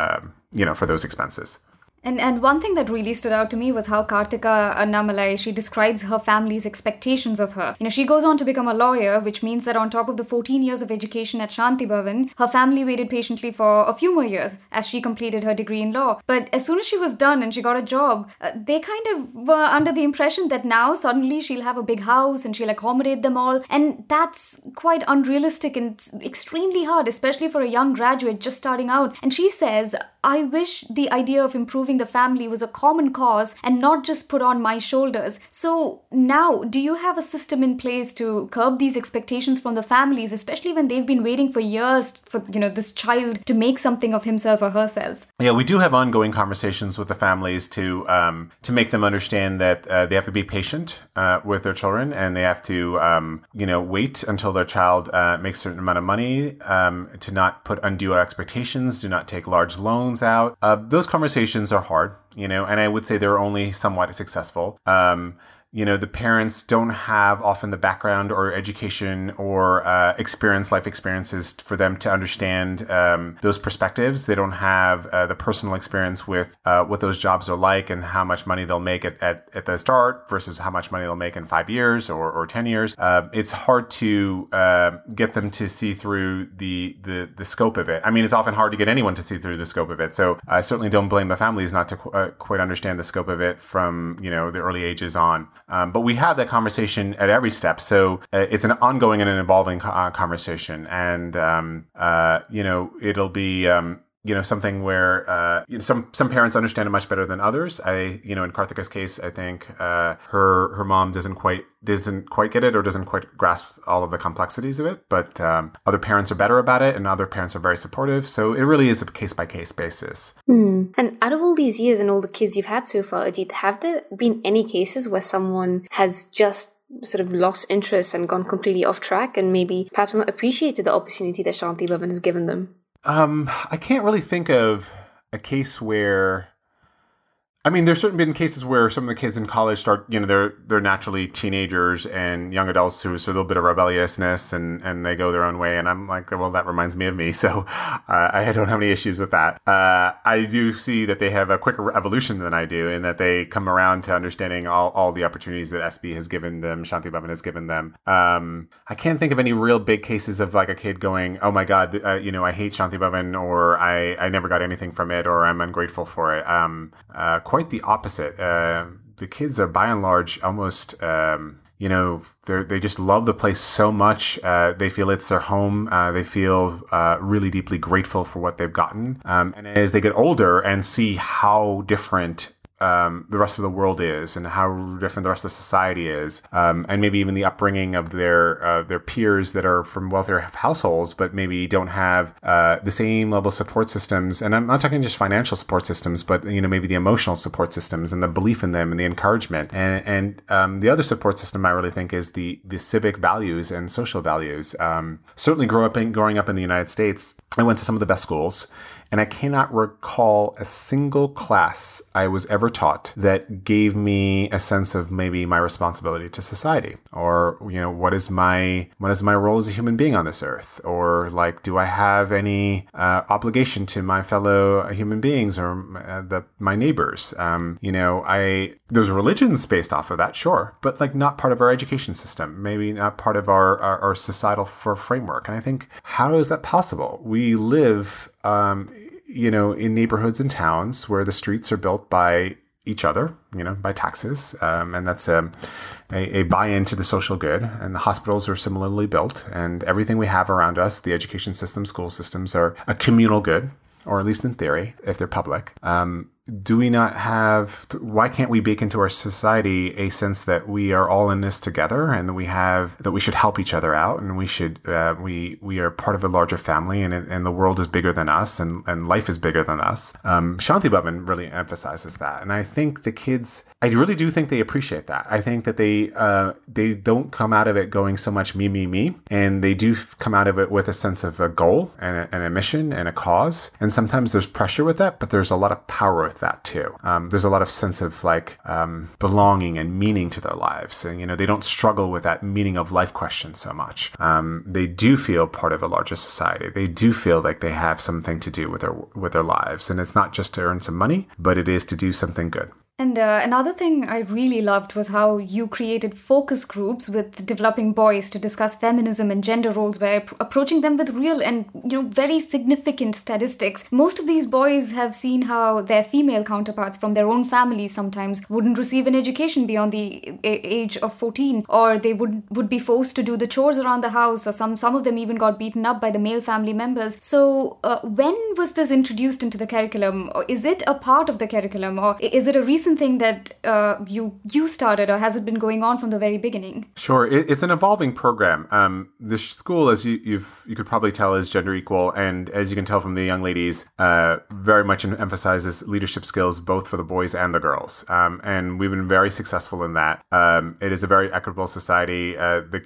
S3: for those expenses.
S2: And one thing that really stood out to me was how Kartika Annamalai, she describes her family's expectations of her. She goes on to become a lawyer, which means that on top of the 14 years of education at Shanti Bhavan, her family waited patiently for a few more years as she completed her degree in law. But as soon as she was done and she got a job, they kind of were under the impression that now suddenly she'll have a big house and she'll accommodate them all. And that's quite unrealistic and extremely hard, especially for a young graduate just starting out. And she says, I wish the idea of improving the family was a common cause and not just put on my shoulders. So now, do you have a system in place to curb these expectations from the families, especially when they've been waiting for years for, this child to make something of himself or herself?
S3: Yeah, we do have ongoing conversations with the families to make them understand that they have to be patient with their children, and they have to, wait until their child makes a certain amount of money, to not put undue expectations, do not take large loans out. Those conversations are hard, and I would say they're only somewhat successful. the parents don't have often the background or education or life experiences for them to understand those perspectives. They don't have the personal experience with what those jobs are like and how much money they'll make at the start versus how much money they'll make in 5 years or 10 years. It's hard to get them to see through the scope of it. I mean, it's often hard to get anyone to see through the scope of it. So I certainly don't blame the families not to quite understand the scope of it from, the early ages on. But we have that conversation at every step. So it's an ongoing and an evolving conversation. And, it'll be, something where, some parents understand it much better than others. In Karthika's case, I think, her mom doesn't quite get it or doesn't quite grasp all of the complexities of it, but, other parents are better about it and other parents are very supportive. So it really is a case by case basis.
S1: And out of all these years and all the kids you've had so far, Ajit, have there been any cases where someone has just sort of lost interest and gone completely off track and maybe perhaps not appreciated the opportunity that Shanti Bhavan has given them?
S3: I can't really think of a case where, there's certainly been cases where some of the kids in college start, they're naturally teenagers and young adults who so a little bit of rebelliousness and they go their own way. And I'm like, well, that reminds me of me. So I don't have any issues with that. I do see that they have a quicker evolution than I do, in that they come around to understanding all the opportunities that SB has given them, Shanti Bhavan has given them. I can't think of any real big cases of like a kid going, oh my God, I hate Shanti Bhavan, or I never got anything from it, or I'm ungrateful for it. Quite the opposite. The kids are by and large almost, they just love the place so much. They feel it's their home. They feel really deeply grateful for what they've gotten. And as they get older and see how different the rest of the world is and how different the rest of society is, and maybe even the upbringing of their peers that are from wealthier households, but maybe don't have the same level of support systems. And I'm not talking just financial support systems, but maybe the emotional support systems and the belief in them and the encouragement. And the other support system I really think is the civic values and social values. Certainly growing up in the United States, I went to some of the best schools. And I cannot recall a single class I was ever taught that gave me a sense of maybe my responsibility to society, or, what is my role as a human being on this earth? Or like, do I have any obligation to my fellow human beings or my neighbors? There's religions based off of that, sure, but like not part of our education system, maybe not part of our societal framework. And I think, how is that possible? We live in neighborhoods and towns where the streets are built by each other, by taxes. And that's a buy-in to the social good. And the hospitals are similarly built. And everything we have around us, the education system, school systems, are a communal good, or at least in theory, if they're public. Do we not have, why can't we bake into our society a sense that we are all in this together, and that we should help each other out, and we should, we are part of a larger family, and the world is bigger than us, and life is bigger than us. Shanti Bhavan really emphasizes that. And I think the kids, I really do think they appreciate that. I think that they don't come out of it going so much me, and they do come out of it with a sense of a goal and a mission and a cause. And sometimes there's pressure with that, but there's a lot of power with that too. There's a lot of sense of belonging and meaning to their lives. And, they don't struggle with that meaning of life question so much. They do feel part of a larger society. They do feel like they have something to do with their lives. And it's not just to earn some money, but it is to do something good.
S2: And another thing I really loved was how you created focus groups with developing boys to discuss feminism and gender roles by approaching them with real and, very significant statistics. Most of these boys have seen how their female counterparts from their own families sometimes wouldn't receive an education beyond the age of 14, or they would be forced to do the chores around the house, or some of them even got beaten up by the male family members. So when was this introduced into the curriculum? Or is it a part of the curriculum, or is it a recent thing that you started, or has it been going on from the very beginning?
S3: Sure, it's an evolving program. The school, as you could probably tell, is gender equal, and as you can tell from the young ladies, very much emphasizes leadership skills both for the boys and the girls. And we've been very successful in that. It is a very equitable society.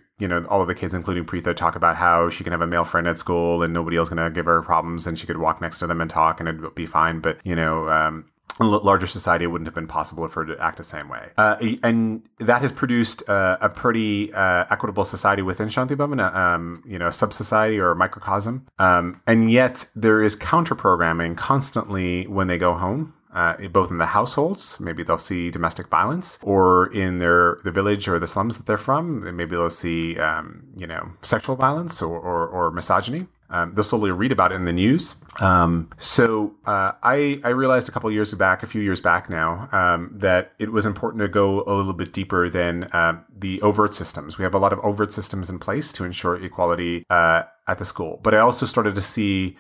S3: All of the kids, including Preetha, talk about how she can have a male friend at school and nobody else is going to give her problems, and she could walk next to them and talk and it'd be fine. But, a larger society, it wouldn't have been possible for her to act the same way. And that has produced a pretty equitable society within Shanti Bhavan, a sub-society or a microcosm. And yet there is counter-programming constantly when they go home. Both in the households, maybe they'll see domestic violence, or in the village or the slums that they're from, maybe they'll see, sexual violence or misogyny. They'll slowly read about it in the news. So I realized a few years back now, that it was important to go a little bit deeper than the overt systems. We have a lot of overt systems in place to ensure equality at the school. But I also started to see,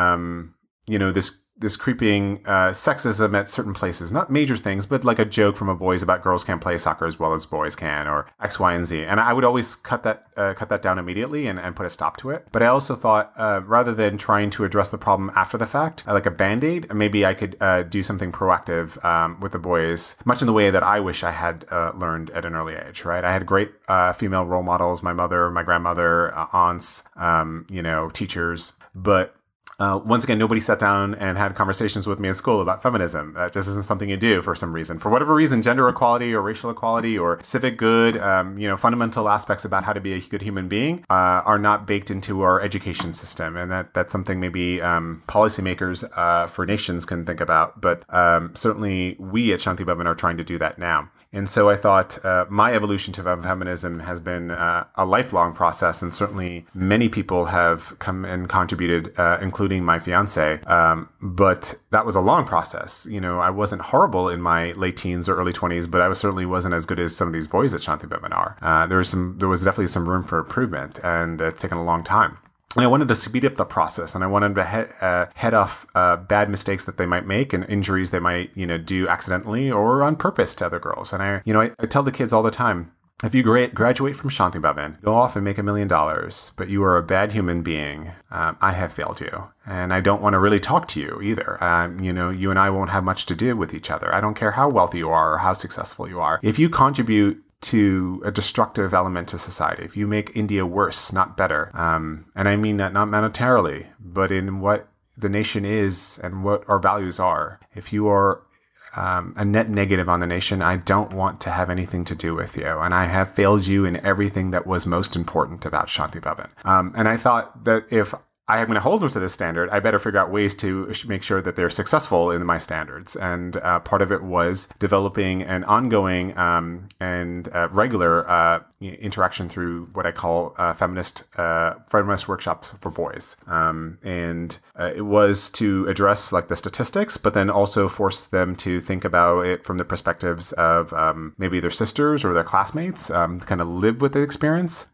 S3: this creeping sexism at certain places. Not major things, but like a joke from a boys about girls can't play soccer as well as boys can, or X, Y, and Z. And I would always cut that down immediately and put a stop to it. But I also thought, rather than trying to address the problem after the fact, like a Band-Aid, maybe I could do something proactive with the boys, much in the way that I wish I had learned at an early age, right? I had great female role models, my mother, my grandmother, aunts, teachers, but once again, nobody sat down and had conversations with me in school about feminism. That just isn't something you do for some reason. For whatever reason, gender equality or racial equality or civic good, fundamental aspects about how to be a good human being are not baked into our education system. And that's something maybe policymakers for nations can think about. But certainly we at Shanti Bhavan are trying to do that now. And so I thought my evolution to feminism has been a lifelong process, and certainly many people have come and contributed, including my fiance. But that was a long process. I wasn't horrible in my late teens or early 20s, but I certainly wasn't as good as some of these boys at Shanti Bhavan are. There was definitely some room for improvement, and it's taken a long time. And I wanted to speed up the process, and I wanted to head off bad mistakes that they might make and injuries they might, do accidentally or on purpose to other girls. And I tell the kids all the time, if you graduate from Shanti Bhavan, go off and make $1 million, but you are a bad human being, I have failed you. And I don't want to really talk to you either. You and I won't have much to do with each other. I don't care how wealthy you are or how successful you are. If you contribute to a destructive element to society, if you make India worse, not better, and I mean that not monetarily, but in what the nation is and what our values are, if you are a net negative on the nation, I don't want to have anything to do with you. And I have failed you in everything that was most important about Shanti Bhavan. And I thought that if I am going to hold them to this standard, I better figure out ways to make sure that they're successful in my standards. And part of it was developing an ongoing and regular interaction through what I call feminist workshops for boys. And it was to address like the statistics, but then also force them to think about it from the perspectives of maybe their sisters or their classmates, kind of live with the experience,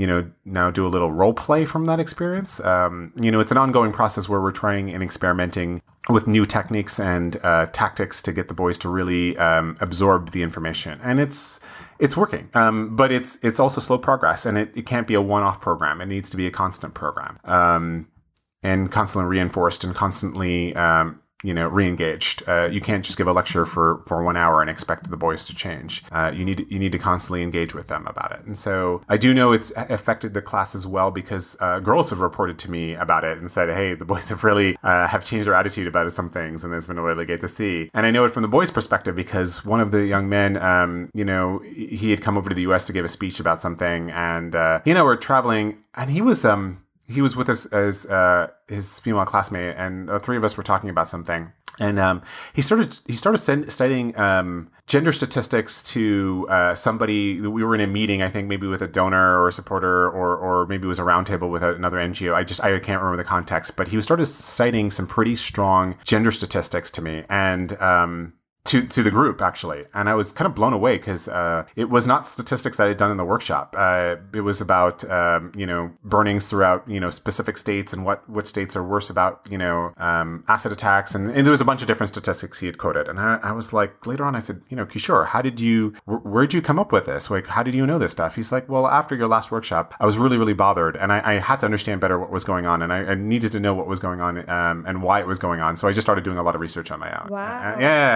S3: now do a little role play from that experience. It's an ongoing process where we're trying and experimenting with new techniques and tactics to get the boys to really absorb the information. And it's working, but it's also slow progress, and it can't be a one-off program. It needs to be a constant program, and constantly reinforced and constantly re-engaged. You can't just give a lecture for 1 hour and expect the boys to change. You need to constantly engage with them about it. And so I do know it's affected the class as well, because girls have reported to me about it and said, hey, the boys have really have changed their attitude about some things, and it's been really great to see. And I know it from the boys' perspective, because one of the young men, he had come over to the US to give a speech about something, and we're traveling, and he was with his female classmate, and the three of us were talking about something. And he started studying gender statistics to somebody. We were in a meeting, I think maybe with a donor or a supporter, or maybe it was a roundtable with another NGO. I can't remember the context, but he started citing some pretty strong gender statistics to me, and to the group, actually. And I was kind of blown away, because it was not statistics that I had done in the workshop. It was about, burnings throughout, specific states, and what states are worse about, acid attacks. And there was a bunch of different statistics he had quoted. And I was like, later on, I said, Kishore, where'd you come up with this? Like, how did you know this stuff? He's like, well, after your last workshop, I was really, really bothered. And I had to understand better what was going on. And I needed to know what was going on and why it was going on. So I just started doing a lot of research on my own.
S4: Wow.
S3: Yeah.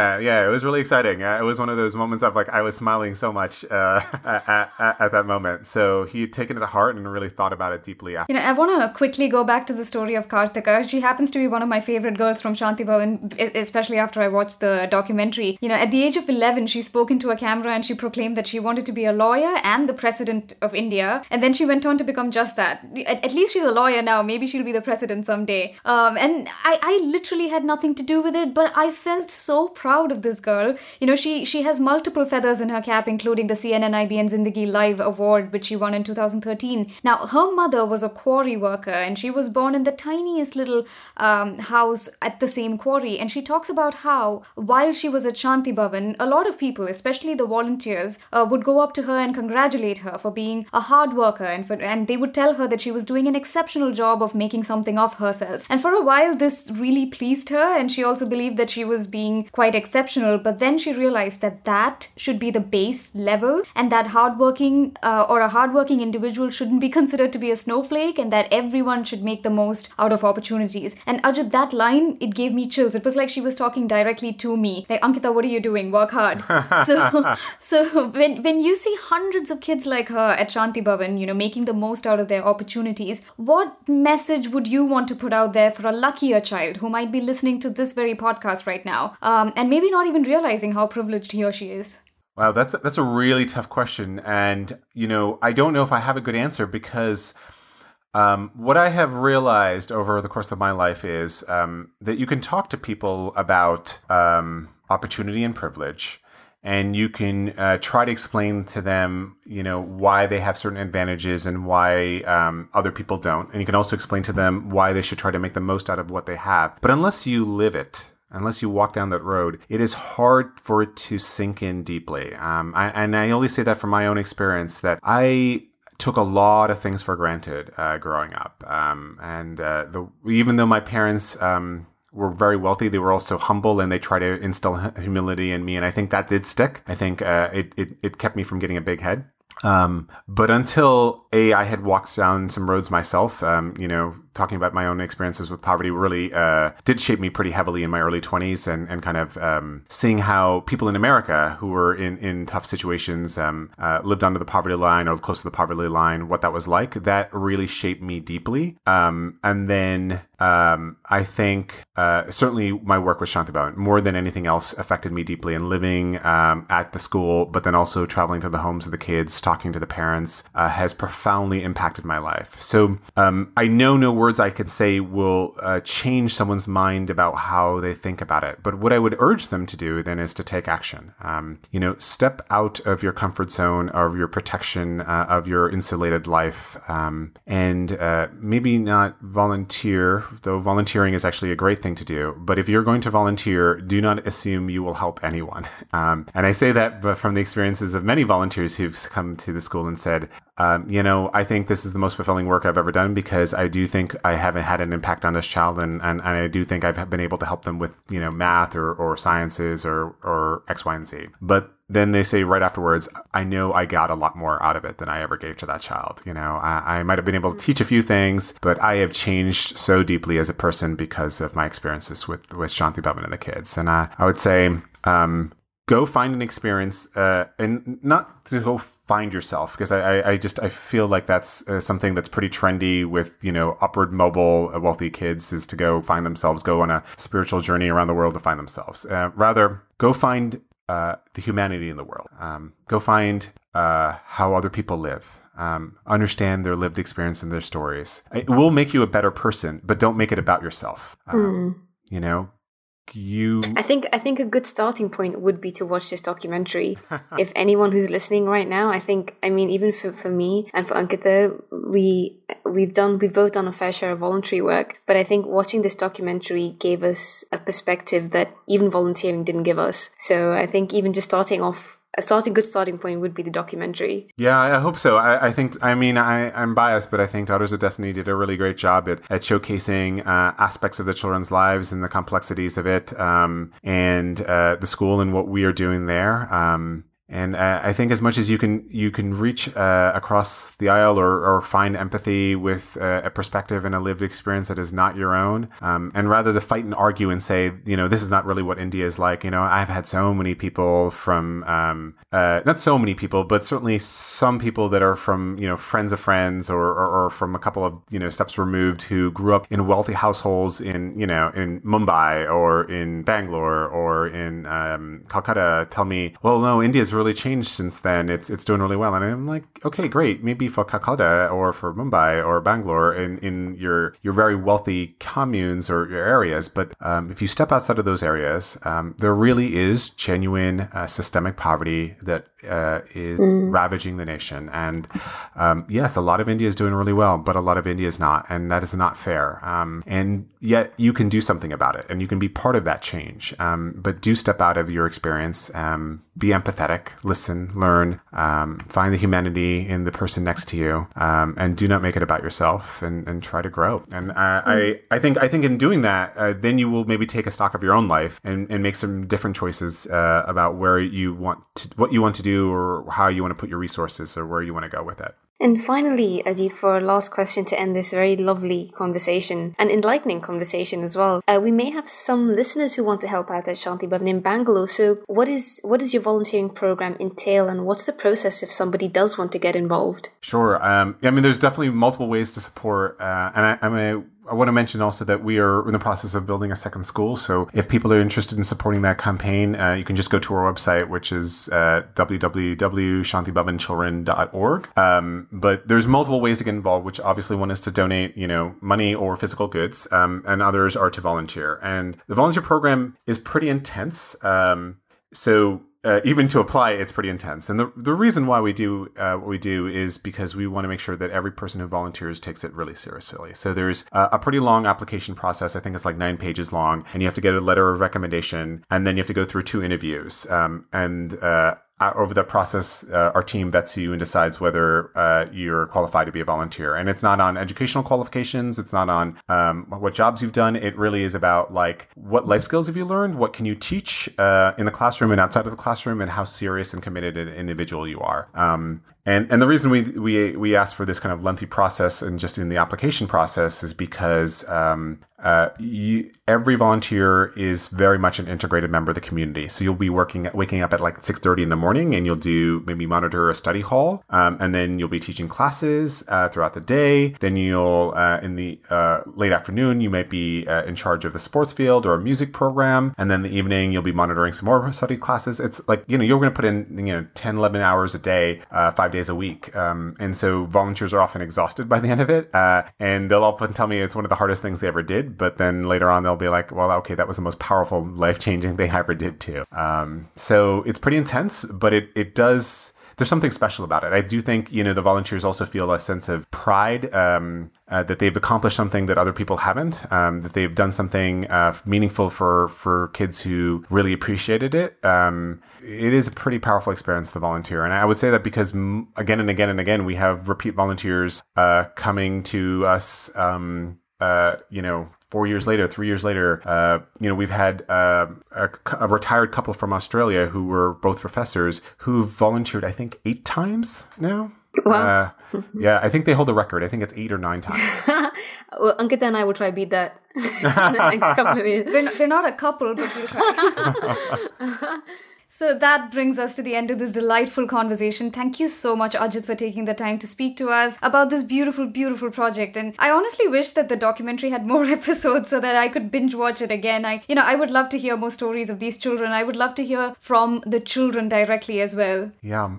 S3: Yeah, it was really exciting. It was one of those moments of like I was smiling so much at that moment. So he had taken it to heart and really thought about it deeply after.
S2: I want to quickly go back to the story of Kartika. She happens to be one of my favorite girls from Shanti Bhavan, especially after I watched the documentary. At the age of 11, she spoke into a camera and she proclaimed that she wanted to be a lawyer and the president of India. And then she went on to become just that. At least she's a lawyer now. Maybe she'll be the president someday. And I literally had nothing to do with it, but I felt so proud of this girl. She has multiple feathers in her cap, including the CNN IBN Zindagi Live Award, which she won in 2013. Now, her mother was a quarry worker, and she was born in the tiniest little house at the same quarry. And she talks about how, while she was at Shanti Bhavan, a lot of people, especially the volunteers, would go up to her and congratulate her for being a hard worker, and they would tell her that she was doing an exceptional job of making something of herself. And for a while, this really pleased her, and she also believed that she was being quite exceptional. But then she realized that should be the base level, and that hardworking or a hardworking individual shouldn't be considered to be a snowflake, and that everyone should make the most out of opportunities. And Ajit, that line, it gave me chills. It was like she was talking directly to me. Like, Ankita, what are you doing? Work hard. So when you see hundreds of kids like her at Shanti Bhavan, making the most out of their opportunities, what message would you want to put out there for a luckier child who might be listening to this very podcast right now, and maybe not even realizing how privileged he or she is?
S3: Wow, that's a really tough question. And, I don't know if I have a good answer because what I have realized over the course of my life is that you can talk to people about opportunity and privilege, and you can try to explain to them, why they have certain advantages and why other people don't. And you can also explain to them why they should try to make the most out of what they have. But unless you live it, unless you walk down that road, it is hard for it to sink in deeply. I only say that from my own experience, that I took a lot of things for granted growing up. Even though my parents were very wealthy, they were also humble, and they try to instill humility in me. And I think that did stick. I think it kept me from getting a big head. But until I had walked down some roads myself, talking about my own experiences with poverty really did shape me pretty heavily in my early 20s, and kind of seeing how people in America who were in tough situations lived under the poverty line or close to the poverty line, what that was like, that really shaped me deeply. And then I think certainly my work with Shanti Bhavan, more than anything else, affected me deeply, and living at the school, but then also traveling to the homes of the kids, talking to the parents, has profoundly impacted my life. So I know no words I could say will change someone's mind about how they think about it. But what I would urge them to do then is to take action. Step out of your comfort zone, of your protection, of your insulated life, and maybe not volunteer, though volunteering is actually a great thing to do. But if you're going to volunteer, do not assume you will help anyone. And I say that from the experiences of many volunteers who've come to the school and said, I think this is the most fulfilling work I've ever done, because I do think I haven't had an impact on this child, and I do think I've been able to help them with, math or sciences or X, Y, and Z. But then they say right afterwards, I know I got a lot more out of it than I ever gave to that child. I might have been able to teach a few things, but I have changed so deeply as a person because of my experiences with Shanti Bhavan and the kids. And I would say, go find an experience, and not to go find yourself, because I feel like that's something that's pretty trendy with, upward mobile, wealthy kids, is to go find themselves, go on a spiritual journey around the world to find themselves. Rather, go find the humanity in the world. Go find how other people live. Understand their lived experience and their stories. It will make you a better person, but don't make it about yourself.
S1: I think a good starting point would be to watch this documentary. If anyone who's listening right now, even for me and for Ankita, we've both done a fair share of voluntary work, but I think watching this documentary gave us a perspective that even volunteering didn't give us. So I think even just a good starting point would be the documentary.
S3: Yeah, I hope so. I'm biased, but I think Daughters of Destiny did a really great job at showcasing aspects of the children's lives and the complexities of it, and the school and what we are doing there. And I think as much as you can reach across the aisle or find empathy with a perspective and a lived experience that is not your own, and rather to fight and argue and say, this is not really what India is like. I've had so many people from, not so many people, but certainly some people that are from, friends of friends or from a couple of, steps removed who grew up in wealthy households in Mumbai or in Bangalore or in Calcutta tell me, well, no, India's really changed since then. It's doing really well. And I'm like, okay, great. Maybe for Calcutta or for Mumbai or Bangalore in your very wealthy communes or your areas. But if you step outside of those areas, there really is genuine systemic poverty that is ravaging the nation. And yes, a lot of India is doing really well, but a lot of India is not. And that is not fair. And yet you can do something about it and you can be part of that change. But do step out of your experience, be empathetic, listen, learn, find the humanity in the person next to you, and do not make it about yourself and try to grow. And I think in doing that, then you will maybe take a stock of your own life and make some different choices about what you want to do or how you want to put your resources or where you want to go with it.
S1: And finally, Ajit, for our last question to end this very lovely conversation, an enlightening conversation as well. We may have some listeners who want to help out at Shanti Bhavan in Bangalore. So what is your volunteering program entail, and what's the process if somebody does want to get involved?
S3: Sure. There's definitely multiple ways to support. And I want to mention also that we are in the process of building a second school. So if people are interested in supporting that campaign, you can just go to our website, which is www.shantibhavanchildren.org. But there's multiple ways to get involved, which obviously one is to donate, money or physical goods, and others are to volunteer. And the volunteer program is pretty intense. Even to apply, it's pretty intense. And the reason why we do what we do is because we want to make sure that every person who volunteers takes it really seriously. So there's a pretty long application process. I think it's like 9 pages long. And you have to get a letter of recommendation. And then you have to go through 2 interviews. Over the process, our team vets you and decides whether you're qualified to be a volunteer. And it's not on educational qualifications. It's not on what jobs you've done. It really is about like what life skills have you learned? What can you teach in the classroom and outside of the classroom, and how serious and committed an individual you are. And the reason we ask for this kind of lengthy process and just in the application process is because every volunteer is very much an integrated member of the community. So you'll be waking up at like 6:30 in the morning, and you'll maybe monitor a study hall, and then you'll be teaching classes throughout the day. Then you'll in the late afternoon you might be in charge of the sports field or a music program, and then in the evening you'll be monitoring some more study classes. It's like you're going to put in 10, 11 hours a day, 5 days a week, and so volunteers are often exhausted by the end of it, and they'll often tell me it's one of the hardest things they ever did. But then later on they'll be like, well, okay, that was the most powerful, life-changing thing I ever did too. So it's pretty intense, but it does. There's something special about it. I do think, the volunteers also feel a sense of pride that they've accomplished something that other people haven't, that they've done something meaningful for kids who really appreciated it. It is a pretty powerful experience to volunteer. And I would say that because again and again and again, we have repeat volunteers coming to us, 4 years later, 3 years later, we've had a retired couple from Australia who were both professors who've volunteered, I think, 8 times now.
S1: Wow.
S3: Yeah, I think they hold the record. I think it's 8 or 9 times.
S1: Well, Ankita and I will try to beat that in the next couple of years.
S2: They're not a couple, but we'll try. So that brings us to the end of this delightful conversation. Thank you so much, Ajit, for taking the time to speak to us about this beautiful, beautiful project. And I honestly wish that the documentary had more episodes so that I could binge watch it again. I would love to hear more stories of these children. I would love to hear from the children directly as well.
S3: Yeah,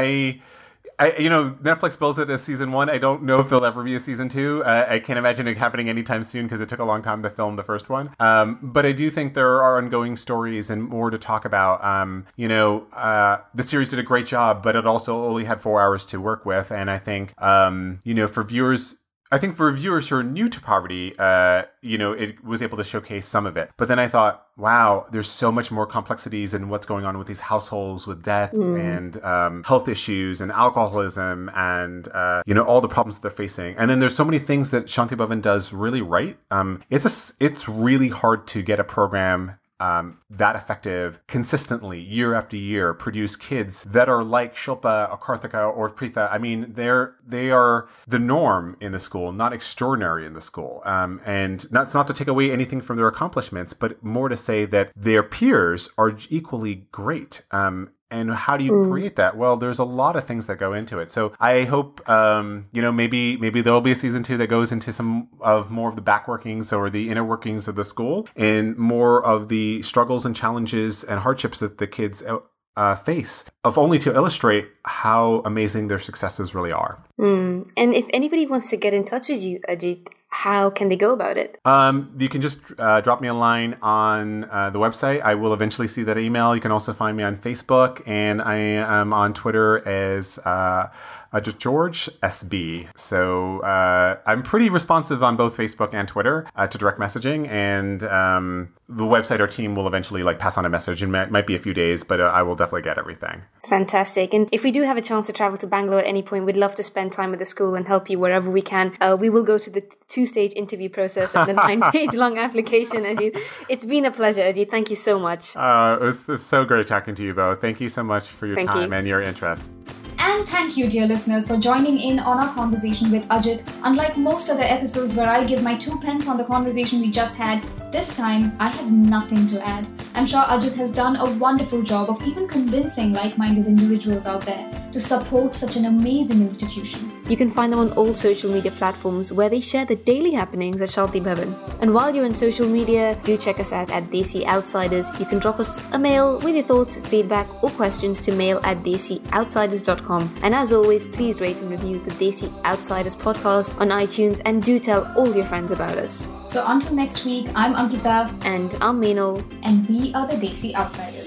S3: Netflix bills it as season 1. I don't know if there'll ever be a season 2. I can't imagine it happening anytime soon because it took a long time to film the first one. But I do think there are ongoing stories and more to talk about. The series did a great job, but it also only had 4 hours to work with. And I think, for viewers who are new to poverty, it was able to showcase some of it. But then I thought, wow, there's so much more complexities in what's going on with these households with debts and health issues and alcoholism and, all the problems that they're facing. And then there's so many things that Shanti Bhavan does really right. It's really hard to get a program that effective consistently year after year, produce kids that are like Shilpa or Karthika or Preetha. I mean, they are the norm in the school, not extraordinary in the school. And that's not to take away anything from their accomplishments, but more to say that their peers are equally great. And how do you create that? Well, there's a lot of things that go into it. So I hope, maybe there'll be a season 2 that goes into some of more of the back workings or the inner workings of the school and more of the struggles and challenges and hardships that the kids face, of only to illustrate how amazing their successes really are.
S1: And if anybody wants to get in touch with you, Ajit, how can they go about it?
S3: You can just drop me a line on the website. I will eventually see that email. You can also find me on Facebook, and I am on Twitter as Ajit George SB. So I'm pretty responsive on both Facebook and Twitter to direct messaging, and the website, our team will eventually pass on a message. It might be a few days, but I will definitely get everything.
S1: Fantastic. And if we do have a chance to travel to Bangalore at any point, we'd love to spend time with the school and help you wherever we can. We will go through the 2-stage interview process and the 9-page long application, Ajit. It's been a pleasure, Ajit. Thank you so much.
S3: It was so great talking to you both. Thank you so much for your time and your interest.
S2: And thank you, dear listeners, for joining in on our conversation with Ajit. Unlike most other episodes where I give my 2 pence on the conversation we just had, this time I have nothing to add. I'm sure Ajit has done a wonderful job of even convincing like-minded individuals out there to support such an amazing institution.
S1: You can find them on all social media platforms where they share the daily happenings at Shanti Bhavan. And while you're on social media, do check us out at Desi Outsiders. You can drop us a mail with your thoughts, feedback, or questions to mail@desioutsiders.com. And as always, please rate and review the Desi Outsiders podcast on iTunes, and do tell all your friends about us.
S2: So until next week, I'm Ankita.
S1: And I'm Meenal.
S2: And we are the Desi Outsiders.